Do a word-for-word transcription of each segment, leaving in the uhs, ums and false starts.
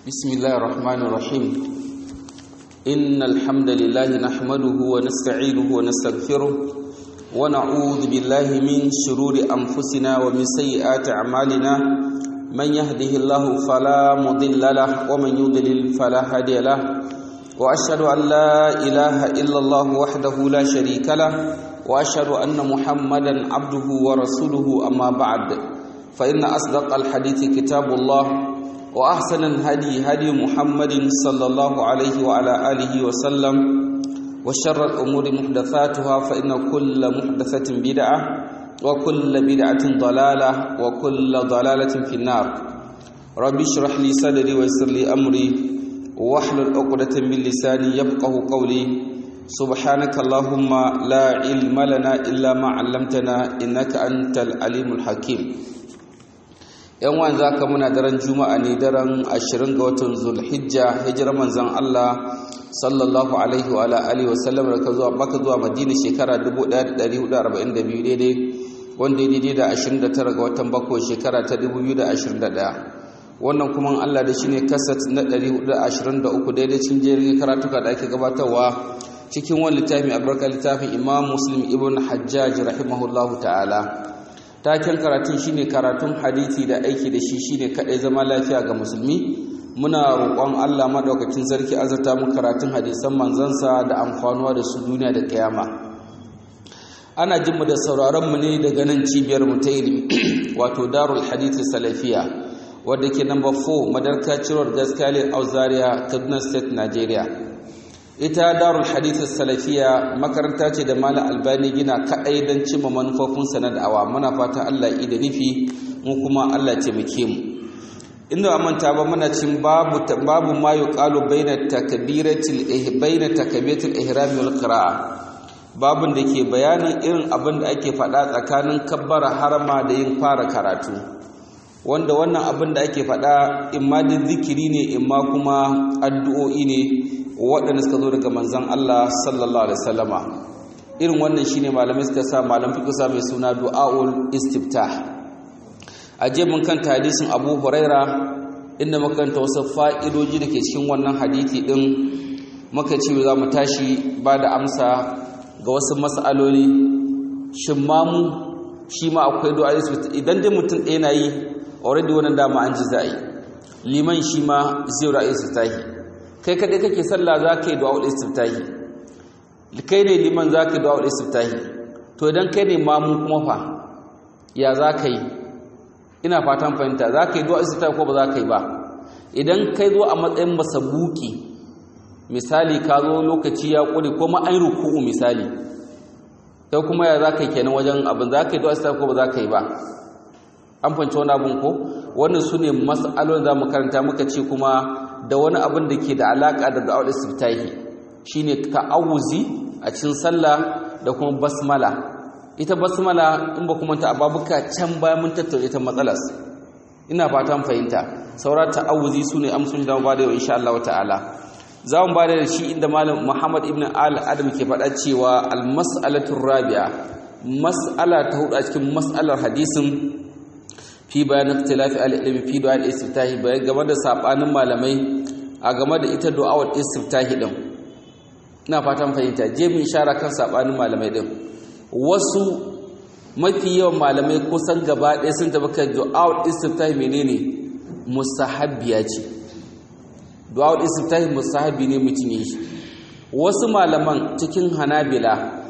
بسم الله الرحمن الرحيم إن الحمد لله نحمده ونستعينه ونستغفره ونعوذ بالله من شرور أنفسنا ومن سيئات أعمالنا من يهده الله فلا مضل له ومن يضلل فلا هادي له وأشهد أن لا إله إلا الله وحده لا شريك له وأشهد أن محمدا عبده ورسوله أما بعد فإن أصدق الحديث كتاب الله وأحسن الهدي هدي محمد صلى الله عليه وعلى آله وسلم وشر الأمور محدثاتها فإن كل محدثة بدعة وكل بدعة ضلالة وكل ضلالة في النار رب اشرح لي صدري ويسر لي أمري واحلل عقدة من لساني يفقه قولي سبحانك اللهم لا علم لنا إلا ما علمتنا إنك أنت العليم الحكيم yan wan zaka muna daren juma'a ne daren ashirin ga watan zulhijja hijirar manzon Allah sallallahu alaihi wa ala alihi wasallam daga zuwa Makka zuwa Madina shekara dubu ɗaya da ɗari hudu da arba'in da biyu daidai wanda ya daidai da ashirin da tara ga watan bakwai shekara ta dubu biyu da ashirin da ɗaya wannan kuma Allah da shine kasat na ɗari hudu da ashirin da uku daidai cikin jerin karatuka da ake gabatarwa cikin wani littafin albarka littafin Imam Muslim ibn Hajjaj rahimahullahu ta'ala. Taken karatun shine karatun hadisi da aiki da shi shine kadai zama lafiya ga musulmi. Muna roƙon Allah madaukakin sarki azata mu karatun hadisan manzansa da amfanuwa da su duniya da kiyama. Ana jin mu da sauraron mu ne daga nan cibiyar mu ta ilimi wato Darul Hadith Salafiya wadda ke number four Madarka Road Gaskali Auzaria Kaduna State Nigeria. Ita Darul Hadith Salafiya makaranta ce da Malam Albani gina kadai don cimma manufofin sanad awa muna fatan Allah ya da nufi mu kuma Allah ya taimake mu inda manta ba muna cin babu babu ma yuqalu baina takbiratil ihbaina takbiratil ihram wal qira'a babun da ke bayanin irin abin da ake faɗa tsakanin kabbara harama da yin fara karatu wanda wannan abin da ake faɗa imma da zikiri ne imma kuma addu'o'i ne waɗanda suka zo daga manzon Allah sallallahu alaihi wasallama irin wannan shine malamai suka sa malam fiqh sa mai suna du'aul istiftah aje mun kanta hadisin Abu Huraira inda muka kanta wasu fa'idoji dake cikin wannan hadisi din muka ce za mu tashi ba da amsa ga wasu mas'aloli shin mamu shi ma akwai du'aul istiftah idan dai mutum ɗaya na yi already wannan dama an ji zai liman shi ma zai ra'ayi istiftah kai kadai kake sallah zaka yi du'aul istiftahi kai ne liman zaka yi du'aul istiftahi to idan kai ne mamu kuma fa ya zaka yi ina fatan fahimta zaka yi du'aul istiftahi ko ba zaka yi ba idan kai zo a matsayin masabuki misali ka zo lokaci ya kure ko ma an ruku'u misali kai kuma ya zaka yi kenan wajen abin zaka yi du'aul istiftahi ko ba zaka yi ba an fahimci wani abin ko wannan sune mas'alolin da mu karanta muka ce kuma da wani abin da ke da alaka da da'awar istiftahi shine ta'awuzi a cikin sallah da kuma basmala ita basmala in ba kuma ta ababuka can bayan mun tattauna ita matsalas ina fatan fahimta saura ta'awuzi sune amsun da ba da yau insha Allah ta'ala za mu ba da shi inda malam Muhammad ibn al-Adam ke faɗa cewa al-mas'alatu rabi'a mas'ala ta hudu a cikin mas'alar hadisin fi bayan ikhtilafi al-ilmi fi du'a al-istiftahi bayan game da sabanin malamai a game da ita du'a al-istiftahi din ina fatan fahimta je mu ishara kan sabanin malamai din wasu mafi yawan malamai kusan gaba ɗaya sun tabbata du'a al-istiftahi menene mustahabbiya ce du'a al-istiftahi mustahabbi ne mutum yi shi wasu malaman cikin Hanabila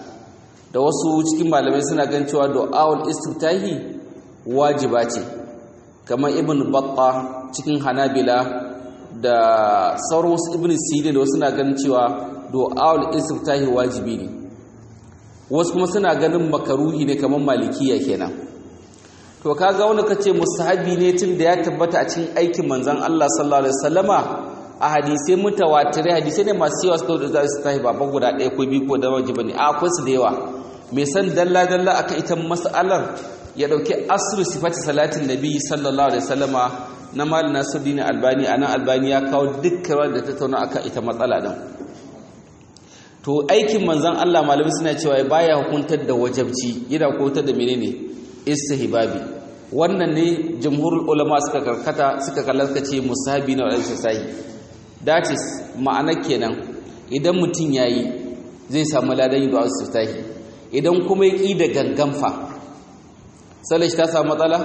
da wasu cikin malamai suna gan cewa du'a al-istiftahi wajiba ce kamar ibn batta cikin hanabila da sauran wasu ibn sirin da wasu na ganin cewa du'aul istiftahi wajibi ne wasu kuma suna ganin makaruhi ne kamar malikiya kenan to kaga wanda kace mustahabi ne tun da ya tabbata a cikin aikin manzon Allah sallallahu alaihi wasallama a hadisi mutawatir hadisi ne masu yawa suka da istiftahi ba guda ɗaya ko biyu ko da wajibi ne a akwai su da yawa me san dalla dalla akan ita mas'alar ya dauki asru sifati salatin nabi sallallahu alaihi wasallama na mal nasiruddin albani anan albani ya kawo dukkan wanda ta tattauna akan ita matsala din to aikin manzon Allah malami suna cewa baya hukuntar da wajibci yana hukuntar da menene istihbabi wannan ne jumhurul ulama suka karkata suka kalla suka ce musahabi na wadda sai that is ma'ana kenan idan mutum yayi zai samu ladan yin du'a sai idan kuma ya ki da gangamfa sallar shi ta samu matsala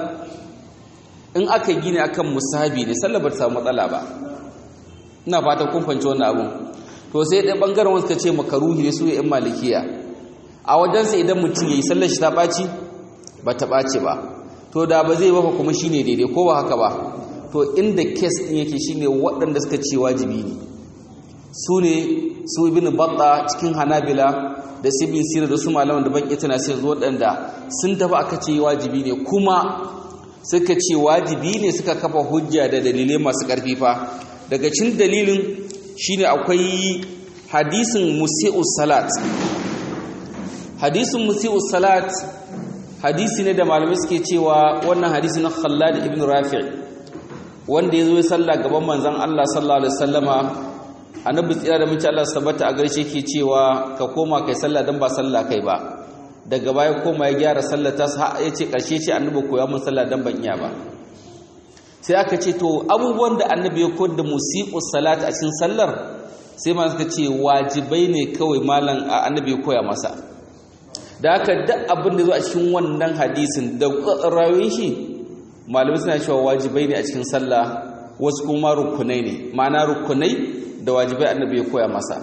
in aka gine akan musahabi ne sallar ba ta samu matsala ba ina fatan kun fahimci wannan abun to sai dai bangaren wasu ka ce makaruhi ne su yan malikiya a wajensa idan mutum yayi sallar shi ta baci ba ta bace ba to da ba zai ba kuma shine daidai ko ba haka ba to inda case din yake shine waɗanda suka ce wajibi ne su ne su ibn batta cikin hanabila da sibin sirri da su malaman da ban ita na sai zuwa waɗanda sun tafi aka ce wajibi ne kuma suka ce wajibi ne suka kafa hujja da dalilai masu ƙarfi fa daga cikin dalilin shine akwai hadisin musi'us salat hadisin musi'us salat hadisi ne da malamai suke cewa wannan hadisi na Khallad ibn Rafi' wanda yazo ya salla gaban manzon Allah sallallahu alaihi wasallama annabi tsira da mutum Allah tabbata a garshe yake cewa ka koma kai sallah dan ba sallah kai ba daga baya koma ya gyara sallar ta sa yace karshe ce annabi koya mun sallah dan ban iya ba sai aka ce to abubuwan da annabi ya koyar da musiqus salat a cikin sallar sai ma suka ce wajibai ne kawai malam annabi ya koya masa da aka duk abin da zo a cikin wannan hadisin da rayuwar shi malamai suna cewa wajibai ne a cikin sallah wasu kuma rukunai ne ma'ana rukunai da wajibai annabi ya koya masa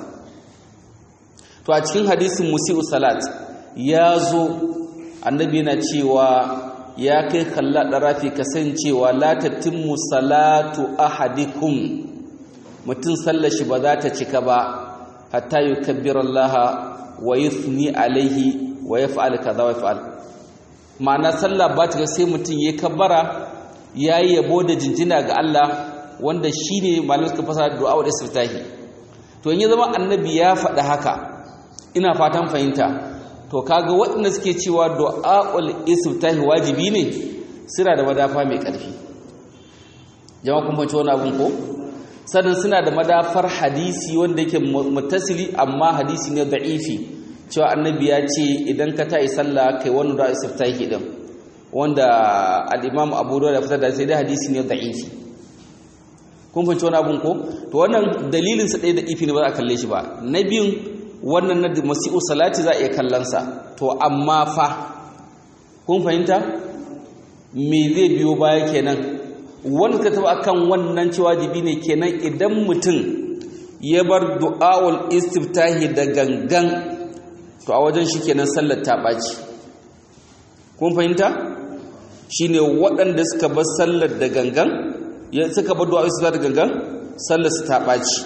to a cikin hadisin musi'us salat ya zo annabi yana cewa ya kai kalla darafi kasancewa la tatimmu salatu ahadikum mutun sallar shi ba za ta cika ba hatta yukabbira Allah wa yuthni alaihi wa yaf'al kaza wa yaf'al ma'ana sallah ba ta sai mutun yayi kabbara yayi yabo da jinjina ga Allah wanda shine malamin suka fasara du'a wa istiftahi to in ya zama annabi ya faɗa haka ina fatan fahimta to kaga waɗanda suke cewa du'aul istiftahi wajibi ne suna da madafa mai ƙarfi jama'a kun fahimci wannan abun ko sannan suna da madafar hadisi wanda yake muttasili amma hadisi ne da'ifi cewa annabi ya ce idan ka tayi sallah kai wannan du'a istiftahi din wanda al-imam Abu Dawud ya fitar da sai dai hadisi ne da'ifi kun fahimci wannan abun ko to wannan dalilin sa ɗaya da'ifi ne ba za a kalle shi ba na biyun wannan na masi'u salati za a iya kallonsa to amma fa kun fahimta me zai biyo baya kenan wanda ka taba akan wannan cewa wajibi ne kenan idan mutum ya bar du'aul istiftahi da gangan to a wajen shi kenan sallar ta baci kun fahimta shine waɗanda suka bar sallar da gangan ya suka bar du'aul istiftahi da gangan sallar su ta baci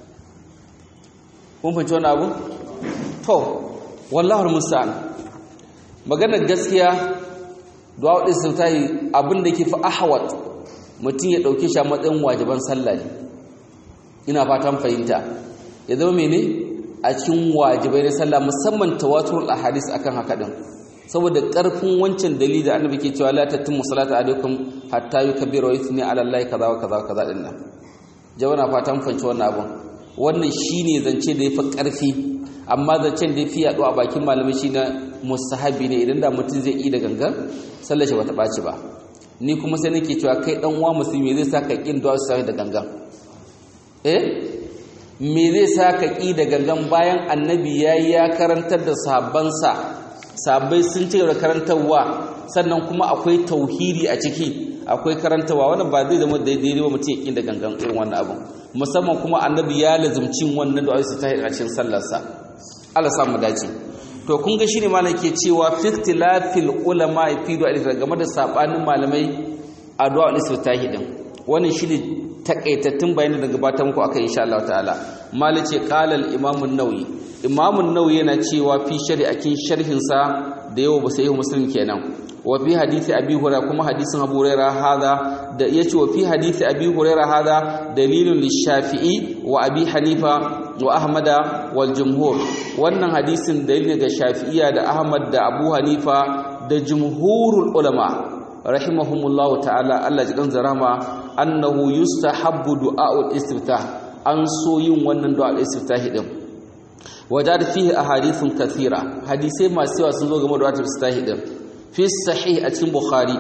kun fahimci wani abu? to wallahul musta'an maganar gaskiya du'a din sultahi abin da yake fi ahwat mutum ya dauke shi a matsayin wajiban sallah ne ina fatan fahimta ya zama mene a cikin wajibai na sallah musamman tawaturul ahadith akan haka din saboda karfin wancan dalili da annabi ke cewa la tatimmu salatu alaikum hatta yukabbiru wa yuthni ala allahi kaza wa kaza wa kaza din nan jama'a fatan fahimci wannan abun wannan shine zance da yafi karfi amma zancen da yafi yaɗo a bakin malamai shine mustahabi ne idan da mutum zai yi da gangan sallar shi bata baci ba ni kuma sai nake cewa kai dan uwa musulmi zai saka kin du'a sai da gangan eh me zai saka ki da gangan bayan annabi yayi ya karantar da sahabbansa sahabbai sun ci da karantarwa sannan kuma akwai tauhidi a ciki akwai karantawa wannan ba zai zama daidai ba mutum ya kin da gangan irin wannan abu musamman kuma annabi ya lazumcin wannan du'a sai ta a cikin sallarsa Allah sa mu dace to kun ga shine malam ke cewa fi ikhtilafil ulama fi du'a game da sabanin malamai a du'a al-istitahi din wannan shine takaitattun bayani da gabatar muku akai insha Allah ta'ala malam ce qala al-imam an-nawawi imam an-nawawi yana cewa fi shari'akin sharhin sa da yawa ba sai muslim kenan wa fi hadisi abi hurairah kuma hadisin abu hurairah hada da yace wa fi hadisi abi hurairah hada dalilun lishafi'i wa abi hanifa wa ahmada wal jumhur wannan hadisin dalili ga shafi'iyya da ahmad da abu hanifa da jumhurul ulama rahimahumullahu ta'ala Allah ji kan zarama annahu yustahabbu du'a'ul istiftah an so yin wannan du'a'ul istiftah din wajad fihi ahadithun kathira hadisai masu yawa sun zo game da du'a'ul istiftah din fi sahih a cikin bukhari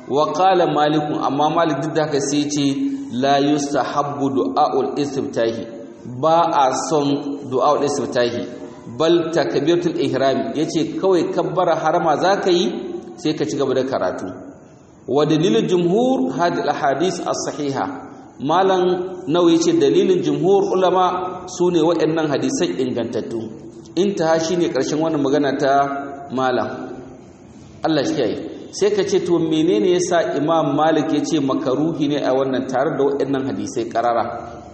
wa qala malik amma malik duk da haka sai ce la yustahabbu du'aul istiftahi ba a son du'aul istiftahi bal takbiratul ihram yace kawai kabbara harama zaka yi sai ka ci gaba da karatu wa dalilul jumhur hadi al ahadith as sahiha malan nawawi yace dalilin jumhur ulama sune waɗannan hadisan ingantattu intaha shine karshen wannan magana ta malam Allah shi yayi sai ka ce to menene yasa imam malik yace makaruhi ne a wannan tare da waɗannan hadisai karara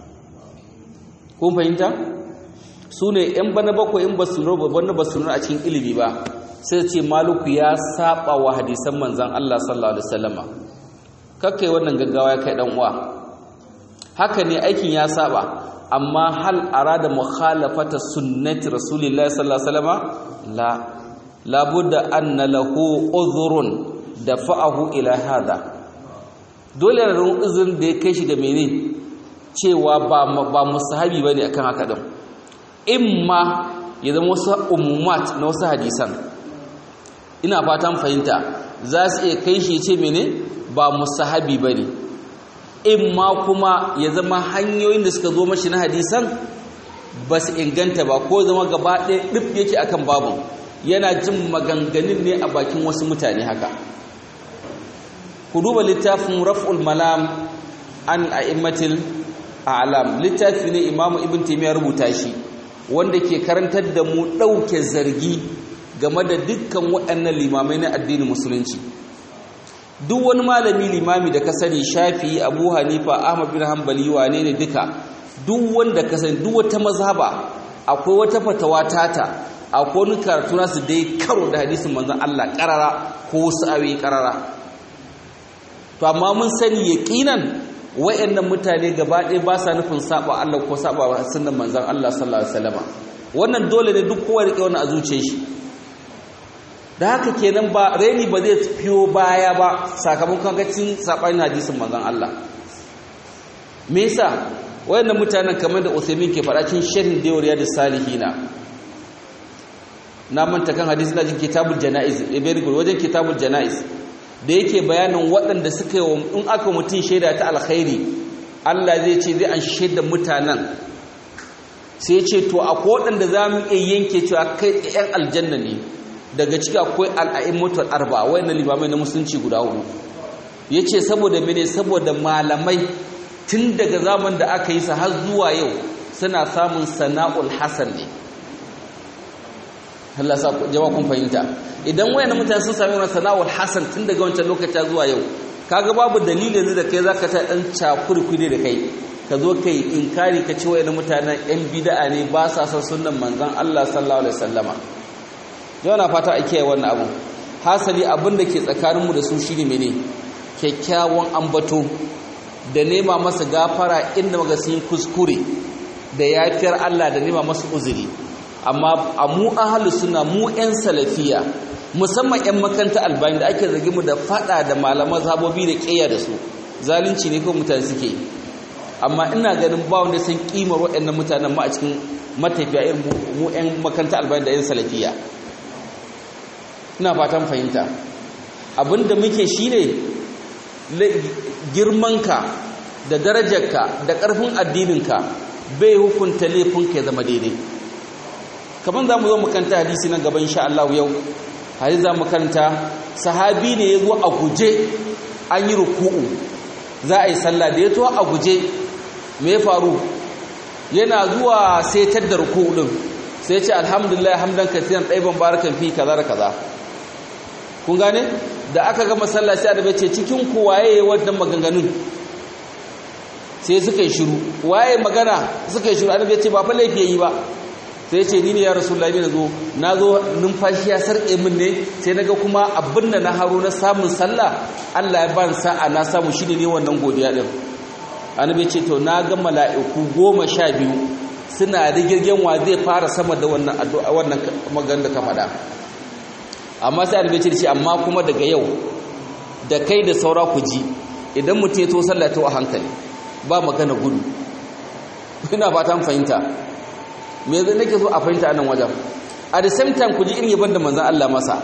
kun fahimta sune yan bana bakwai in basu roba bana basu a cikin ilimi ba sai ce maliku ya saba wa hadisan manzon Allah sallallahu alaihi wasallama kakkai wannan gaggawa kai dan uwa haka ne aikin ya saba amma hal arada mukhalafata sunnati rasulillahi sallallahu alaihi wasallama la labudda anna lahu udhrun dafa'ahu ila hada dole ne uzun da ya kai shi ga mene cewa ba ba musahabi bane akan haka din imma ya zama wasu umumat na wasu hadisan ina fatan fahimta za su iya kai shi ce mene ba musahabi bane imma kuma ya zama hanyoyin da suka zo mashi na hadisan ba su inganta ba ko zama gaba ɗaya ɗif yake akan babu yana jin maganganun ne a bakin wasu mutane haka ku duba littafin raf'ul malam an a'immatil a'lam littafi ne imamu ibn taymiyyah rubuta shi wanda ke karantar da mu ɗauke zargi game da dukkan waɗannan limamai na addinin musulunci duk wani malami limami da ka sani Shafi'i Abu Hanifa Ahmad bin Hanbali wane ne duka duk wanda ka sani duk wata mazhaba akwai wata fatawa tata akwai wani karatu nasu dai karo da hadisin manzon Allah karara ko wasu ayoyi karara to amma mun sani yaqinan wayannan mutane gaba ɗaya ba sa nufin saba Allah ko saba sunnan manzon Allah sallallahu alaihi wasallam wannan dole ne duk kowa rike wannan a zuciyar shi da haka kenan ba reni ba zai fiyo baya ba sakamakon gacin sabanin hadisin manzon Allah me yasa wayannan mutanen kamar da Uthaymeen ke faɗa cikin sharhin Dawriya da Salihina na manta kan hadisi na cikin kitabul janaiz very good wajen kitabul janaiz da yake bayanin waɗanda suka yi in aka mutun shaida ta alkhairi Allah zai ce zai an shaida mutanen sai ya ce to akwai waɗanda za mu iya yanke cewa kai ɗan aljanna ne daga ciki akwai al'a'immatul arba wayannan limamai na musulunci guda hudu yace saboda mene saboda malamai tun daga zaman da aka yi sa har zuwa yau suna samun sana'ul hasan ne Allah sa jama'a kun fahimta idan wayannan mutane sun sami wannan sana'ul hasan tun daga wancan lokacin zuwa yau kaga babu dalilin da kai zaka ta dan cakurkude da kai ka zo kai inkari ka ce wayannan mutanen yan bid'a ne ba sa son sunnan manzon Allah sallallahu alaihi wasallama yau na fata a kiyaye wannan abu hasali abin da ke tsakaninmu da su shine mene kyakkyawan ambato da nema masa gafara inda muka sun kuskure da yafiyar Allah da nema masa uzuri amma a mu ahlus sunna mu ƴan salafiya musamman ƴan makanta albani da ake zargi mu da fada da malaman zabobi da kiyaya da su zalunci ne ko mutane suke amma ina ganin ba wanda sun kimar waɗannan mutanen ma a cikin matafiya irin mu ƴan makanta albani da ƴan salafiya ina fatan fahimta abinda muke shine girmanka da darajarka da ƙarfin addininka bai hukunta laifinka ya zama daidai kamar za mu zo makanta hadisi nan gaban insha Allah yau hadisi za mu karanta sahabi ne ya zo a guje an yi ruku'u za a yi sallah da ya to a guje me ya faru yana zuwa sai tadda ruku'u din sai ya ce alhamdulillah hamdan katiran ɗaiban barakan fi kaza da kaza kun gane da aka gama sallah sai annabi ce cikin ku waye wannan maganganun sai suka yi shiru waye magana suka yi shiru annabi ce ba fa laifi yayi ba sai ce ni ne ya rasulullahi ne nazo nazo numfashi ya sarke min ne sai naga kuma abinda na haro na samun sallah Allah ya ban sa'a na samu shine ne wannan godiya din annabi ce to na ga mala'iku goma sha biyu suna rigirgen wa zai fara sama da wannan addu'a wannan maganar da ka faɗa amma sai annabi ce amma kuma daga yau da kai da saura ku ji idan mutum ya to sallah to a hankali ba magana gudu ina fatan fahimta me zai nake so a fahimta anan wajen at the same time ku ji irin yaban da manzon Allah masa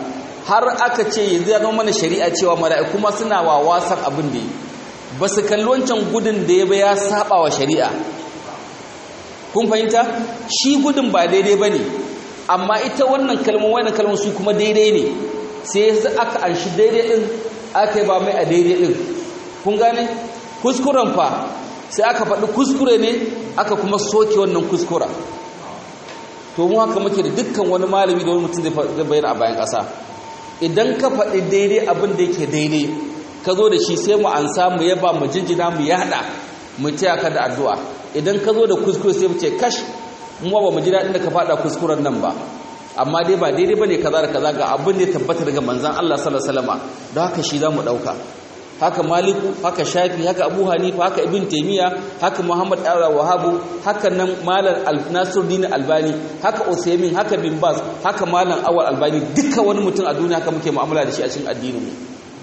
har aka ce yanzu ya zama mana shari'a cewa mala'iku ma suna wawasan abin da yi ba su kalli wancan gudun da ya ba ya saba wa shari'a kun fahimta shi gudun ba daidai ba ne amma ita wannan kalmar wannan kalmar su kuma daidai ne sai aka anshi daidai din aka yi ba mai a daidai din kun gane kuskuren fa sai aka faɗi kuskure ne aka kuma soke wannan kuskura to mu haka muke da dukkan wani malami da wani mutum zai bayyana a bayan ƙasa idan ka faɗi daidai abin da yake daidai ka zo da shi sai mu ansa mu yaba mu jinjina mu yada mu taya ka da addu'a idan ka zo da kuskure sai mu ce kash mu ba mu ji daɗin da ka faɗa kuskuren nan ba amma dai ba daidai bane kaza da kaza ga abin da ya tabbata daga manzon Allah sallallahu alaihi wasallam don haka shi zamu dauka haka Maliku haka Shafi haka Abu Hanifa haka Ibn Taymiyyah haka Muhammad al-Wahhab haka nan Malam Nasiruddin Albani haka Usaymin haka Bin Baz haka Malam Awal Albani duka wani mutum a duniya haka muke mu'amala da shi a cikin addinin mu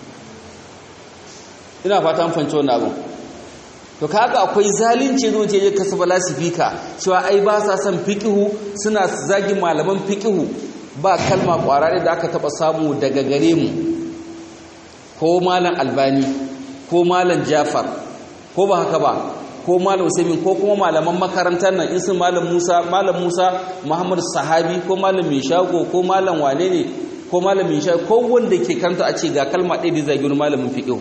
ina fata an fahimci wannan abin to kaga akwai zalunci zo je kasu falasifika cewa ai ba sa son fiqhu suna zagi malaman fiqhu ba kalma kwarare da aka taba samu daga gare mu ko malam Albani ko malam Jafar ko ba haka ba ko malam Usaimin ko kuma malaman makarantar nan in sun malam Musa malam Musa Muhammad Sahabi ko malam Mishago ko malam wane ne ko malam Mishago ko wanda ke kanta a ce ga kalma ɗaya da zagi wani malamin fiqhu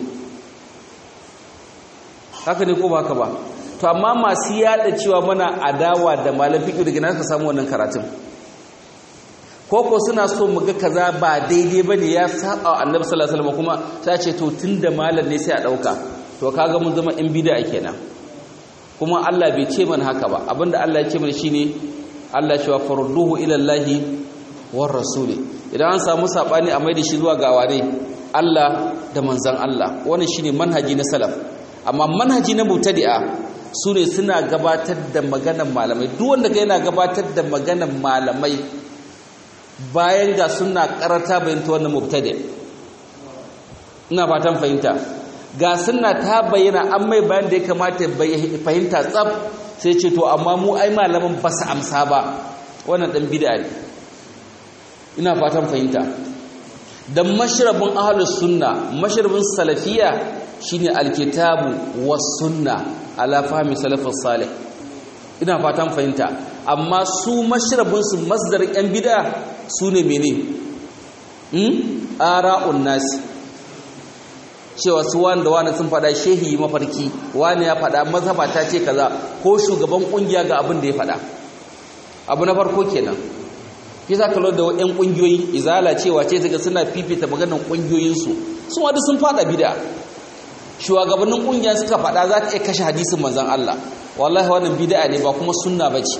haka ne ko ba haka ba to amma masu yada cewa muna adawa da malam fiqh daga nan ka samu wannan karatun ko ko suna so mu ga kaza ba daidai bane ya saba wa annabi sallallahu alaihi wasallam kuma sai ce to tunda malam ne sai a dauka to kaga mun zama in bid'a kenan kuma Allah bai ce mana haka ba abinda Allah ya ce mana shine Allah ya ce farduhu ila Allahi war rasuli idan an samu sabani a mai da shi zuwa ga wane Allah da manzon Allah wannan shine manhaji na salaf amma manhaji na mubtadi'a su ne suna gabatar da maganan malamai duk wanda ga yana gabatar da maganan malamai bayan ga suna karata bayanta wannan mubtadi' ina fatan fahimta ga suna ta bayyana an mai bayan da ya kamata fahimta tsab sai ce to amma mu ai malaman ba su amsa ba wannan dan bid'a ne ina fatan fahimta dan mashrabun ahlus sunna mashrabun salafiyya shine alkitabu was sunna ala fahmi salafus salih ina fatan fahimta amma su mashrabun su masdarin yan bid'a sune mene hmm ara'un nas cewa su wanda wani sun fada shehi mafarki wani ya fada mazhaba ta ce kaza ko shugaban kungiya ga abin da ya fada abu na farko kenan kisa kallo da yan kungiyoyi izala cewa ce daga suna fifita maganar kungiyoyin su su wanda sun fada bid'a shugabannin kungiya suka faɗa za ta iya kashe hadisin manzon Allah wallahi wannan bid'a ne ba kuma sunna bace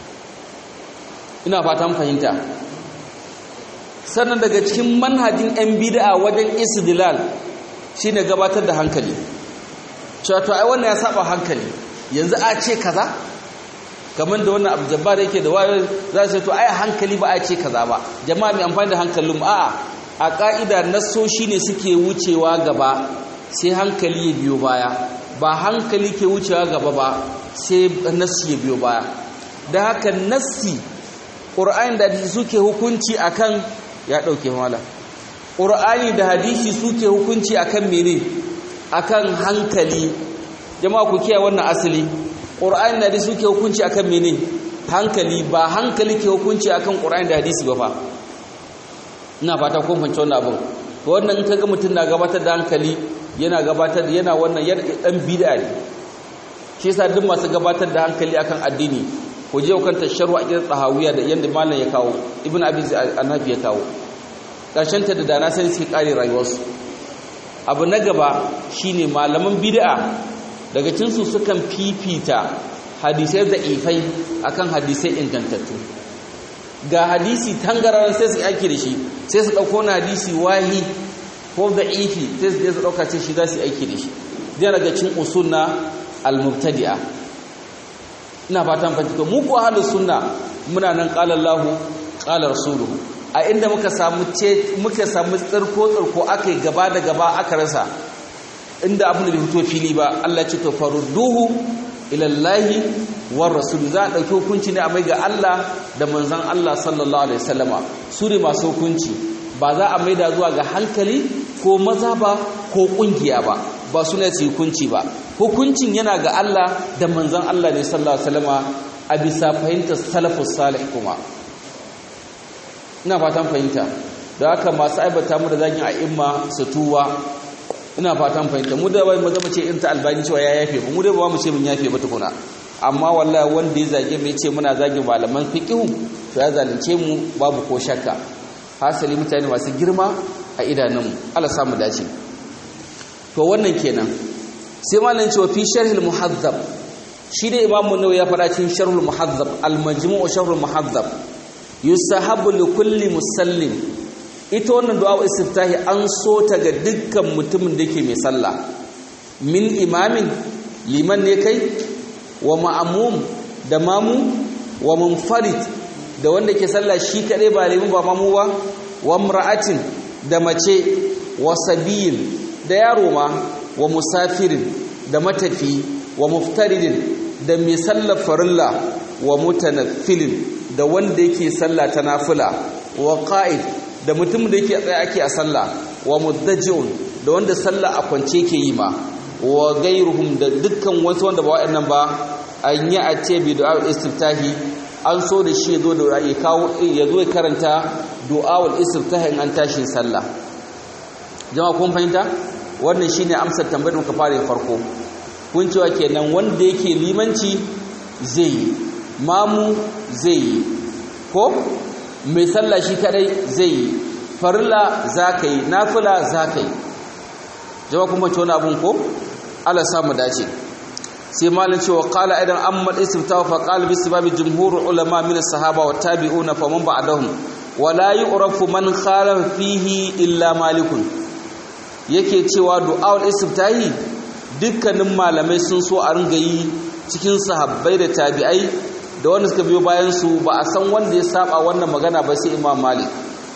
ina fatan fahimta sannan daga cikin manhajin ɗan bid'a wajen istidlal shine gabatar da hankali cewa to ai wannan ya saba hankali yanzu a ce kaza kamar da wannan Abu Jabbar yake da wayo za su ce to ai hankali ba a ce kaza ba jama'a mai amfani da hankalin a'a a ka'ida nassoshi ne suke wucewa gaba sai hankali ya biyo baya ba hankali ke wucewa gaba ba sai nassi ya biyo baya da haka nassi ƙur'ani da hadisi suke hukunci akan ya ɗauke mala ƙur'ani da hadisi suke hukunci akan mene akan hankali jama'a ku kiyaye wannan asali ƙur'ani da hadisi suke hukunci akan mene hankali ba hankali ke hukunci akan ƙur'ani da hadisi ba fa ina fata kun fahimci wannan abin to wannan in kaga mutum na gabatar da hankali yana gabatar yana wannan dan bid'a ne shi yasa duk masu gabatar da hankali akan addini ko je kan tasharru a gidan tahawiyya da yanda malam ya kawo ibnu abi annabi ya kawo karshen ta da dana sai suke kare rayuwarsu abu na gaba shine malaman bid'a daga cikin su sukan fifita hadisai da ifai akan hadisai ingantattu ga hadisi tangararan sai su aiki da shi sai su dauko na hadisi wahi ko da ifi sai su je su dauka ce shi za su aiki da shi dai daga cikin usul na al-mubtadi'a ina fatan fahimta mu ko ahlus sunna muna nan qala Allahu qala rasuluhu a inda muka samu ce muka samu tsirko tsirko akai gaba da gaba aka rasa inda abin da bai fito fili ba Allah ya ce to farudduhu ila Allahi war rasul za a dauki hukunci ne a mai ga Allah da manzon Allah sallallahu alaihi wasallama su ne masu hukunci ba za a maida zuwa ga hankali ko mazhaba ko kungiya ba ba suna su hukunci ba hukuncin yana ga Allah da manzon Allah ne sallallahu alaihi wasallama a bisa fahimtar salafus salih kuma ina fatan fahimta da haka masu aibata mu da zagin a'imma su tuwa ina fatan fahimta mu da bai maza ce in ta albani cewa ya yafe mu da ba mu ce mun yafe ba tukuna amma wallahi wanda ya zage mu yace muna zagin malaman fiqh to ya zalunce mu babu ko shakka hasali mutane masu girma a idanunmu Allah samu dace to wannan kenan sai malamin cewa fi sharhil muhazzab shi da imamu nawawi ya fara cikin sharhul muhazzab al-majmu' sharhul muhazzab yusahabu li kulli musallim ita wannan du'a istiftahi an so ta ga dukkan mutumin da yake mai sallah min imamin liman ne kai wa ma'mum da mamu wa munfarid da wanda ke sallah shi kadai ba liman ba mamu ba wa imra'atin da mace wa sabiyin da yaro ma wa musafirin da matafi wa muftaridin da mai sallar farilla wa mutanaffilin da wanda yake sallah ta nafila wa qa'id da mutum da yake tsaye ake a sallah wa muddaji'un da wanda sallah a kwance ke yi ma wa gairuhum da dukkan wasu wanda ba wa'annan ba an yi a ce bi du'a istiftahi an so da shi yazo da ya kawo yazo ya karanta du'a istiftahi in an tashi sallah jama'a kun fahimta wannan shine amsar tambayar da muka fara farko kun cewa kenan wanda yake limanci zai yi mamu zai yi ko mai sallah shi kadai zai yi farilla zaka yi nafila zaka yi jama'a kuma ce wani abun ko Allah samu dace sai malin cewa qala aidan amma al-istifta fa qala bi sababi jumhur ulama min as-sahaba wa tabi'una fa man ba'dahum wa la yu'rafu man khalafa fihi illa malikun yake cewa du'aul istiftahi dukkanin malamai sun so a ringa yi cikin sahabbai da tabi'ai da wanda suka biyo bayan su ba a san wanda ya saba wannan magana ba sai Imam Malik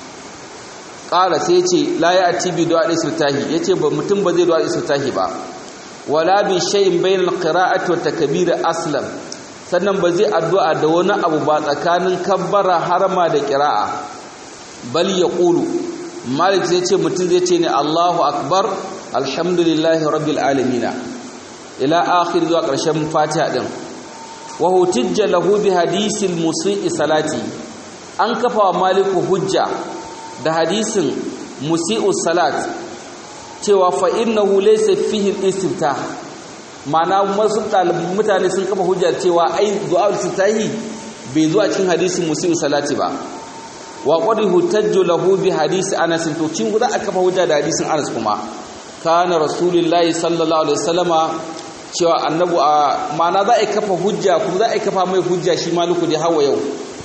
qala sai yace la ya'ti bi du'aul istiftahi yace ba mutum ba zai du'aul istiftahi ba wala bi shay'in bainal qira'ati wa takbir aslam sannan ba zai addu'a da wani abu ba tsakanin kabbara harama da qira'a bal yaqulu Malik zai ce mutum zai ce ne Allahu akbar alhamdulillahi rabbil alamin ila akhir zuwa ƙarshen Fatiha din wa hutijja lahu bi hadisil musii salati an kafa wa Maliku hujja da hadisin musii'u salat cewa fa innahu laysa fihi al-istiftah ma'ana wasu mutane sun kafa hujja cewa ai du'a al-istiftahi bai zuwa cikin hadisin musii'u salati ba wa qad hutajju lahu bi hadisi Anas to cin guda aka kafa hujja da hadisin Anas kuma kana rasulullahi sallallahu alaihi wasallama cewa annabu a ma'ana za a kafa hujja kuma za a kafa mai hujja shi Maliku da hawa yau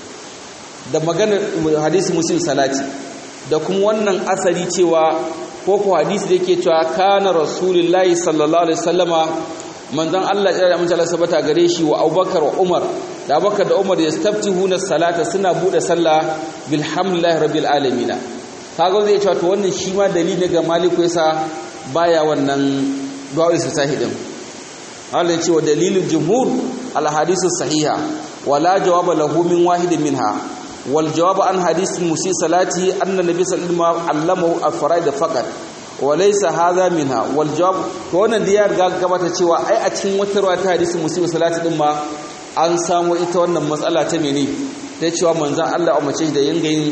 da maganar hadisi muslim salati da kuma wannan asali cewa ko ko hadisi da yake cewa kana rasulullahi sallallahu alaihi wasallama manzon Allah ya da mutala sabata gare shi wa Abubakar wa Umar da Abubakar da Umar yastaftihuna salata suna bude sallah bilhamdulillahi rabbil alamin kaga zai cewa to wannan shi ma dalili ga Maliku yasa baya wannan du'a istiftahi din Allah ya ce wa dalilul jumhur al hadithu sahiha wala jawaba lahu min wahidin minha wal jawab an hadith musi salati anna nabiy sallallahu alaihi wasallam allamahu al-faraid faqat wa laysa hadha minha wal jawab to wannan da ya riga gabata cewa ai a cikin wata ruwa ta hadith musi salati din ma an samu ita wannan matsala ta mene ta cewa manzon Allah ya umarce shi da yanga yin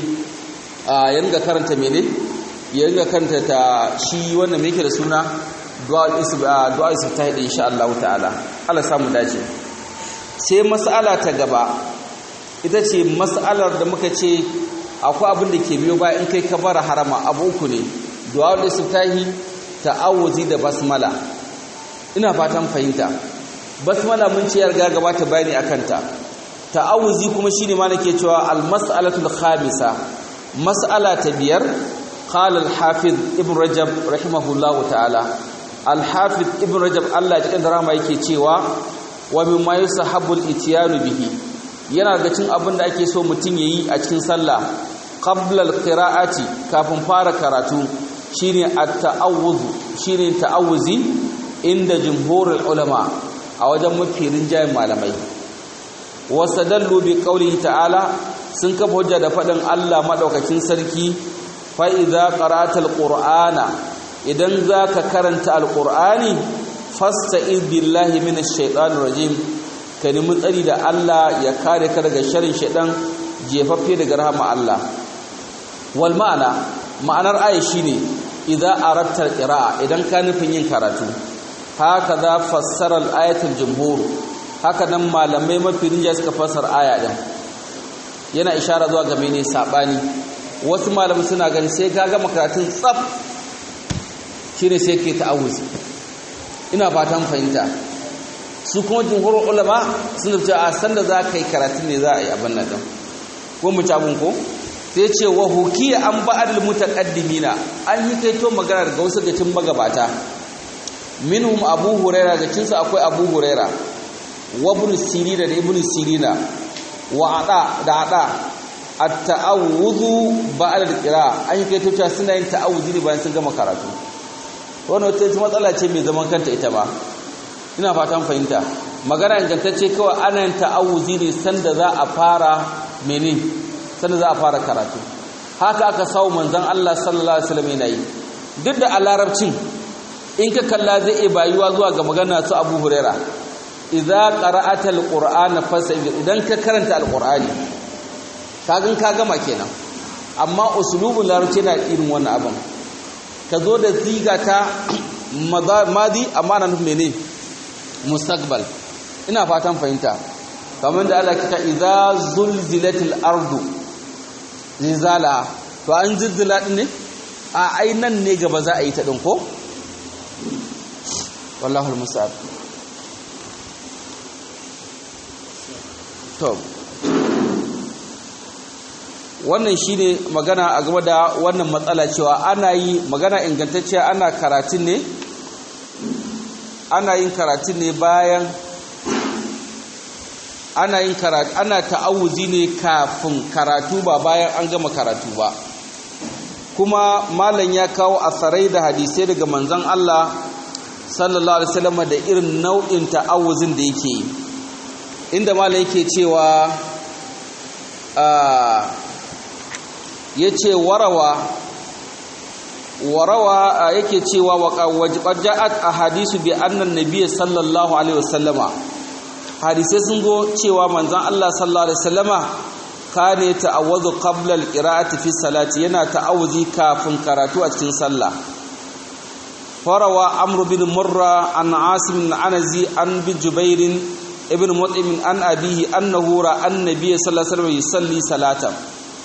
yanga karanta mene yanga karanta ta shi wannan me yake da suna du'a isba du'a isba insha Allah ta'ala Allah samu dace sai mas'ala ta gaba ita ce mas'alar da muka ce akwai abin da ke biyo bayan kai kabara harama abu uku ne du'a istiftahi ta'awuzi da basmala ina fatan fahimta basmala mun ce ya riga gabata bayani akan ta ta'awuzi kuma shine ma nake cewa al-mas'alatul khamisa mas'ala ta biyar qala al-hafiz ibn rajab rahimahullahu ta'ala al-hafiz ibn rajab Allah ya kanda rama yake cewa wa mimma yusahabbu al-ityanu bihi yana ga cin abin da ake so mutun yayi a cikin sallah qabla al-qira'ati kafin fara karatu shine at-ta'awuz shine ta'awuzi inda jumhurul ulama a wajen mafi rinjayen malamai wasadallu bi qawlihi ta'ala sun kafa hujja da fadin Allah madaukakin sarki fa idza qara'ta alqur'ana idan zaka karanta alqur'ani fasta'iz billahi minash shaitanir rajim ka nemi tsari da Allah ya kare ka daga sharrin shaitan jefaffe daga rahama Allah wal ma'ana ma'anar ayi shine idza aratta alqira'a idan ka nufin yin karatu haka za fassara al-ayatul jumhur haka nan malamai mafi rinja suka fassara aya din yana ishara zuwa ga mene sabani wasu malamai suna gani sai ka gama karatun tsaf shine sai ke ta'awuzi ina fatan fahimta su kuma jumhurul ulama sun ce a sanda za ka yi karatun ne za a yi abin nan din ko mu tabun ko sai ce wa hukiya an ba'al mutaqaddimina an yi kaito magana daga wasu gacin magabata minhum abu huraira ga cinsa akwai abu huraira wa ibn sirina da ibn sirina wa ada da ada at-ta'awudhu ba'da al-qira'a an yi kaito ta suna yin ta'awudi ne bayan sun gama karatu wannan wata matsala ce mai zaman kanta ita ba ina fatan fahimta magana ingantacce kawai ana yin ta'awudi ne sanda za a fara mene sanda za a fara karatu haka aka sawo manzon Allah sallallahu alaihi wasallam yana yi duk da a larabcin in ka kalla zai iya bayuwa zuwa ga magana su Abu Huraira idza qara'ata alqur'ana fasbir idan ka karanta alqur'ani kagan ka gama kenan amma usulubul larabci na irin wannan abin ka zo da ziga ta madi amma na nufin mene mustaqbal ina fatan fahimta kamar da Allah kita idza zulzilatil ardu zilzala to an zilzala din ne a ainan ne gaba za a yi ta din ko wallahi almusab to wannan shine magana a game da wannan matsala cewa ana yi magana ingantacciya ana karatun ne ana yin karatun ne bayan ana yin karatu ana ta'awuzi ne kafin karatu ba bayan an gama karatu ba kuma malam ya kawo asarai da hadisai daga manzon Allah sallallahu alaihi wasallam da irin nau'in ta'awuzin da yake inda malam yake cewa yace warawa warawa yake cewa wa ja'at ahadisu bi anna an-nabiy sallallahu alaihi wasallama hadisai sun go cewa manzon Allah sallallahu alaihi wasallama kane ta'awuzu qabla al-qira'ati fi salati yana ta'awuzi kafin karatu a cikin sallah farawa amr bin murra an asim bin anazi an bi jubair ibn mut'im an abihi annahu ra'a an-nabiy sallallahu alaihi wasallam yusalli salatan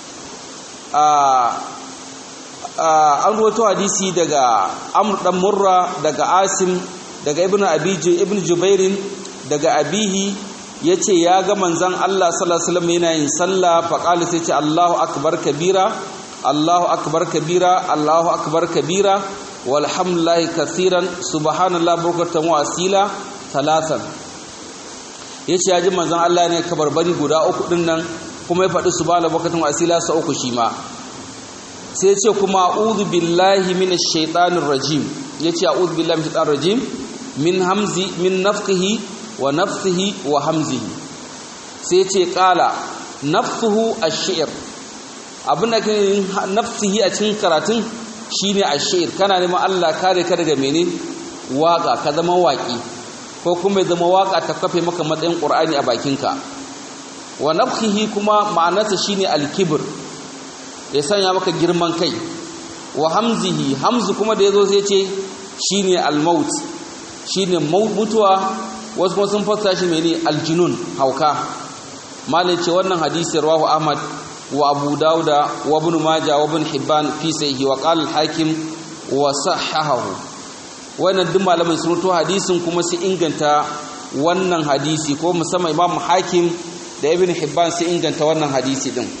an ruwato hadisi daga amr dan murra daga asim daga ibn abiji ibn jubairin daga abihi yace ya ga manzon Allah sallallahu alaihi wasallam yana yin sallah fa qala sai ce Allahu akbar kabira Allahu akbar kabira Allahu akbar kabira walhamdulillahi kaseeran subhanallahi bukratan wa asila talatan yace ya ji manzon Allah ne kabarbari guda uku din nan kuma ya faɗi subhanallahi bukratan wa asila sa uku shi ma sai ce kuma a'udhu billahi minash shaitanir rajim yace a'udhu billahi minash shaitanir rajim min hamzi min nafsihi wa nafsihi wa hamzihi sai ce qala nafsuhu ash-shi'r abinda kan nafsihi a cikin karatun shine ash-shi'r kana neman Allah kare ka daga mene waka ka zama waki ko kuma zama waka ta kafe maka matsayin Qur'ani a bakinka wa nafsihi kuma ma'anarsa shine al-kibr ya sanya maka girman kai wa hamzihi hamzu kuma da yazo sai ce shine al-maut shine mutuwa wasu kuma sun fassara shi mene al-junun hauka malai ce wannan hadisi rawahu ahmad wa abu dauda wa ibn majah wa ibn hibban fi sahihi wa qala al-hakim wa sahahahu wannan duk malaman sun to hadisin kuma su inganta wannan hadisi ko musamman imam hakim da ibn hibban su inganta wannan hadisi din